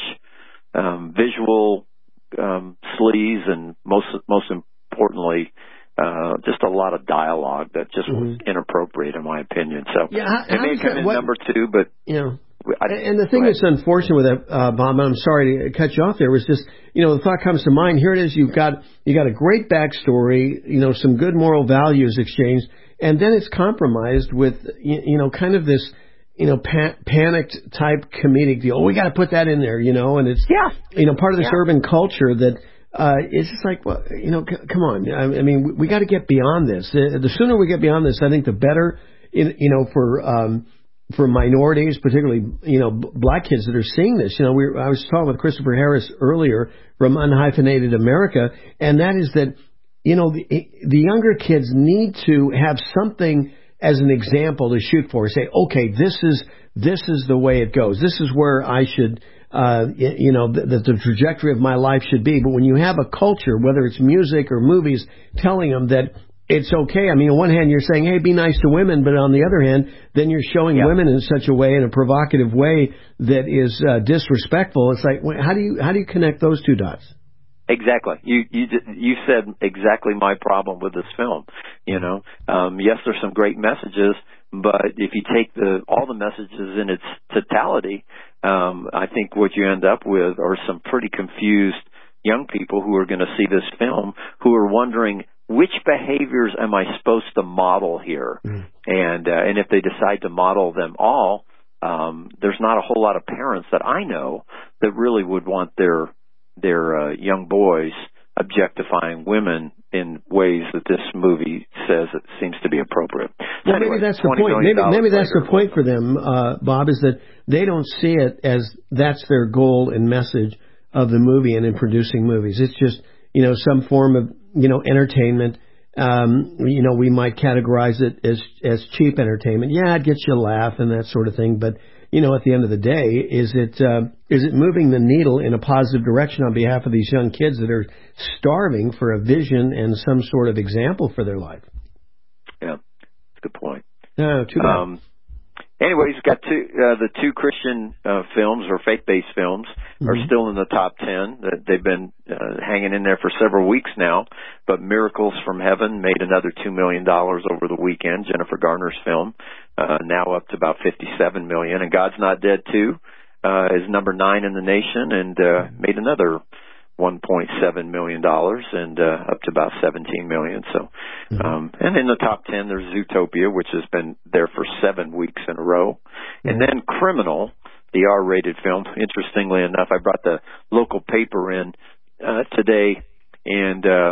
um, visual um, sleaze and most most importantly, uh, just a lot of dialogue that just mm-hmm. was inappropriate, in my opinion. So yeah, how, it may come in what, number two, but you know. I, and the thing that's unfortunate with that, uh, Bob, and I'm sorry to cut you off there, was just, you know, the thought comes to mind, here it is, you've got, you got a great backstory, you know, some good moral values exchanged, and then it's compromised with, you, you know, kind of this, you know, pa- panicked type comedic deal. Oh, we got to put that in there, you know, and it's, yeah. you know, part of this yeah. urban culture that, uh, it's just like, well, you know, c- come on. I, I mean, we, we got to get beyond this. The, the sooner we get beyond this, I think the better, in, you know, for, um, for minorities, particularly, you know, black kids that are seeing this. You know, we were, I was talking with Christopher Harris earlier from Unhyphenated America, and that is that, you know, the, the younger kids need to have something as an example to shoot for. Say, okay, this is this is the way it goes. This is where I should, uh, you know, that the, the trajectory of my life should be. But when you have a culture, whether it's music or movies, telling them that it's okay. I mean, on one hand, you're saying, hey, be nice to women. But on the other hand, then you're showing yeah. women in such a way, in a provocative way that is uh, disrespectful. It's like, how do you how do you connect those two dots? Exactly. You you you said exactly my problem with this film. You know, um, yes, there's some great messages, but if you take the all the messages in its totality, um, I think what you end up with are some pretty confused young people who are going to see this film who are wondering, which behaviors am I supposed to model here? Mm. And uh, and if they decide to model them all, um, there's not a whole lot of parents that I know that really would want their their uh, young boys objectifying women in ways that this movie says it seems to be appropriate. So well, anyway, maybe that's the point. Maybe, maybe that's later. the point for them, uh, Bob, is that they don't see it as that's their goal and message of the movie and in producing movies. It's just, you know, some form of, you know, entertainment. Um, you know, we might categorize it as as cheap entertainment. Yeah, it gets you a laugh and that sort of thing. But, you know, at the end of the day, is it uh, is it moving the needle in a positive direction on behalf of these young kids that are starving for a vision and some sort of example for their life? Yeah, that's a good point. No, too bad. Um, Anyways, got two, uh, the two Christian uh, films or faith-based films mm-hmm. are still in the top ten. They've been uh, hanging in there for several weeks now. But Miracles from Heaven made another two million dollars over the weekend. Jennifer Garner's film, uh, now up to about fifty-seven million dollars. And God's Not Dead two uh, is number nine in the nation and uh, made another one point seven million dollars and uh, up to about seventeen million dollars. So, um, and in the top ten, there's Zootopia, which has been there for seven weeks in a row. And then Criminal, the R-rated film. Interestingly enough, I brought the local paper in uh, today, and uh,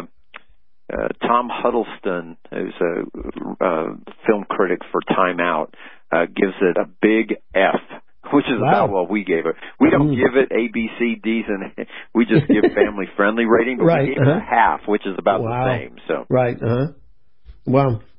uh, Tom Huddleston, who's a uh, film critic for Time Out, uh, gives it a big F. Which is wow. about what we gave it. We don't mm. give it A, B, C, D's, and we just give family-friendly rating, but right. we gave uh-huh. it a half, which is about wow. the same. So Right. Uh-huh. Wow.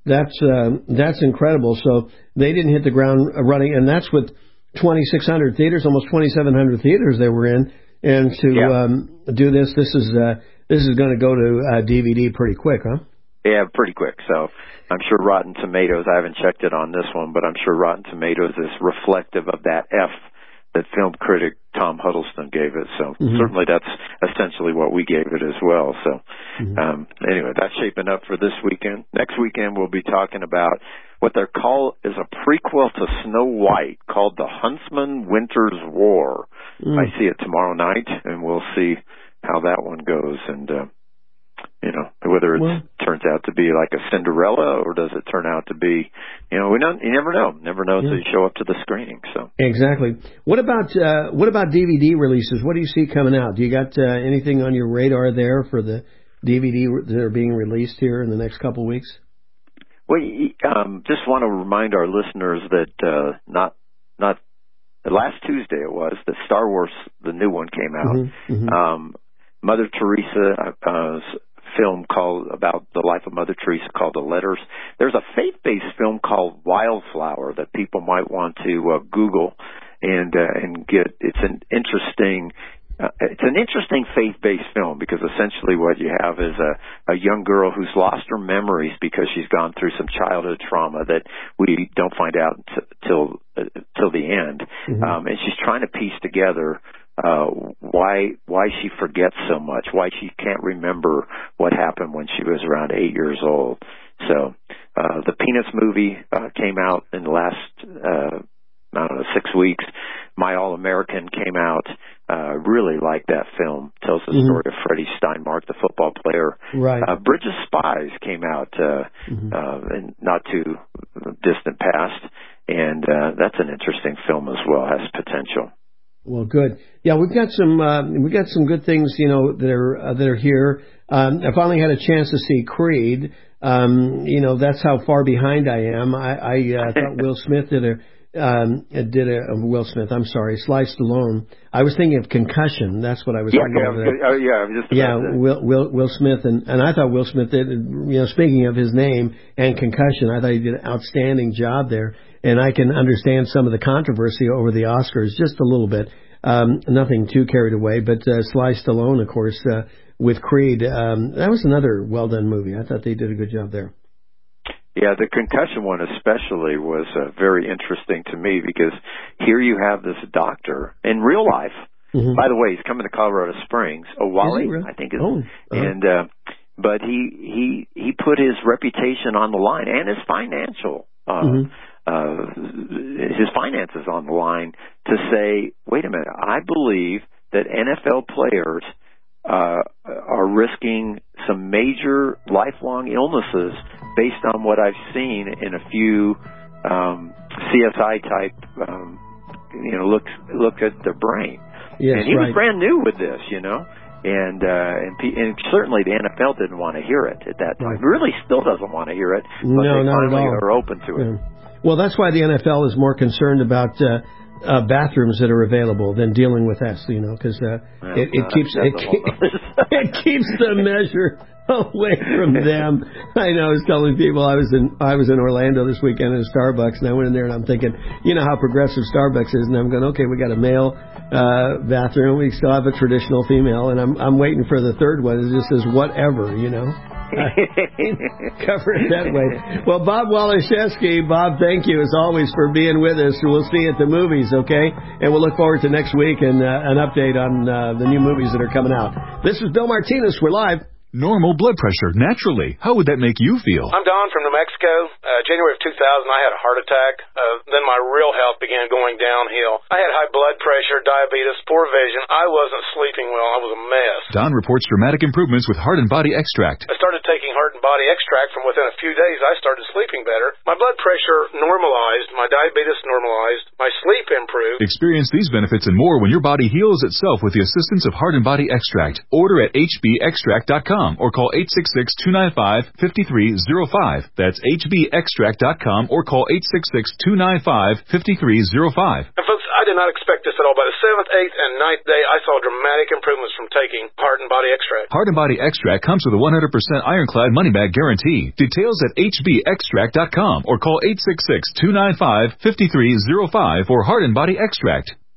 That's uh, that's incredible. So they didn't hit the ground running, and that's with twenty-six hundred theaters, almost twenty-seven hundred theaters they were in. And to yeah. um, do this, this is uh, this is going to go to uh, D V D pretty quick, huh? Yeah, pretty quick. So I'm sure Rotten Tomatoes, I haven't checked it on this one, but I'm sure Rotten Tomatoes is reflective of that F that film critic Tom Huddleston gave it. So mm-hmm. certainly that's essentially what we gave it as well. So mm-hmm. um, anyway, that's shaping up for this weekend. Next weekend we'll be talking about what they're called is a prequel to Snow White called The Huntsman Winter's War. Mm. I see it tomorrow night, and we'll see how that one goes. And uh, you know, whether it well, turns out to be like a Cinderella or does it turn out to be, you know, we don't, you never know. Never know until yeah. you show up to the screening. So exactly. What about uh, what about D V D releases? What do you see coming out? Do you got uh, anything on your radar there for the D V D that are being released here in the next couple of weeks? Well, um, just want to remind our listeners that uh, not not last Tuesday it was that Star Wars, the new one, came out. Mm-hmm, mm-hmm. Um, Mother Teresa. Uh, film called about the life of Mother Teresa called The Letters. There's a faith-based film called Wildflower that people might want to uh, Google and uh, and get. It's an interesting uh, it's an interesting faith-based film because essentially what you have is a, a young girl who's lost her memories because she's gone through some childhood trauma that we don't find out until uh, till the end, mm-hmm. um, and she's trying to piece together Uh, why why she forgets so much, why she can't remember what happened when she was around eight years old. So uh, the Peanuts movie uh, came out in the last, uh, I don't know, six weeks. My All-American came out. Uh, really like that film. Tells the mm-hmm. story of Freddie Steinmark, the football player. Right. Uh, Bridge of Spies came out uh, mm-hmm. uh, in not too distant past, and uh, that's an interesting film as well. Has potential. Well, good. Yeah, we've got some uh, we got some good things, you know, that are uh, that are here. Um, I finally had a chance to see Creed. Um, you know, that's how far behind I am. I, I uh, thought Will Smith did a um, did a uh, Will Smith. I'm sorry, Sly Stallone. I was thinking of Concussion. That's what I was yeah, thinking yeah, of. Good. Oh, yeah, I was just yeah, that. Will Will Will Smith, and and I thought Will Smith did. You know, speaking of his name and Concussion, I thought he did an outstanding job there. And I can understand some of the controversy over the Oscars just a little bit. Um, nothing too carried away, but uh, Sly Stallone, of course, uh, with Creed, um, that was another well-done movie. I thought they did a good job there. Yeah, the Concussion one especially was uh, very interesting to me because here you have this doctor in real life. Mm-hmm. By the way, he's coming to Colorado Springs. Owali, really? I think is. Oh, uh-huh. And uh, but he he he put his reputation on the line and his financial. Uh, mm-hmm. Uh, his finances on the line to say, wait a minute, I believe that N F L players uh, are risking some major lifelong illnesses based on what I've seen in a few um, C S I type, um, you know, look look at their brain. Yes, and he right. was brand new with this, you know. And, uh, and and certainly the N F L didn't want to hear it at that time. Right. Really still doesn't want to hear it, but no, they not finally at all. are open to it. Yeah. Well, that's why the N F L is more concerned about uh, uh, bathrooms that are available than dealing with us, you know, because uh, well, it, it keeps it, keep, it keeps the measure away from them. I know I was telling people I was in I was in Orlando this weekend at a Starbucks, and I went in there and I'm thinking, you know how progressive Starbucks is, and I'm going, okay, we got a male uh, bathroom, we still have a traditional female, and I'm I'm waiting for the third one. It just says whatever, you know. Cover it that way. Well, Bob Waliszewski, Bob, thank you as always for being with us. We'll see you at the movies, okay? And we'll look forward to next week and uh, an update on uh, the new movies that are coming out. This is Bill Martinez. We're live. Normal blood pressure, naturally. How would that make you feel? I'm Don from New Mexico. Uh, January of two thousand, I had a heart attack. Uh, then my real health began going downhill. I had high blood pressure, diabetes, poor vision. I wasn't sleeping well. I was a mess. Don reports dramatic improvements with Heart and Body Extract. I started taking Heart and Body Extract. From within a few days, I started sleeping better. My blood pressure normalized. My diabetes normalized. My sleep improved. Experience these benefits and more when your body heals itself with the assistance of Heart and Body Extract. Order at h b extract dot com. Or call eight six six, two nine five, five three zero five. That's h b extract dot com or call eight six six, two nine five, five three zero five. And folks, I did not expect this at all. By the seventh, eighth, and ninth day, I saw dramatic improvements from taking Heart and Body Extract. Heart and Body Extract comes with a one hundred percent ironclad money-back guarantee. Details at H B extract dot com or call eight six six, two nine five, five three zero five for Heart and Body Extract.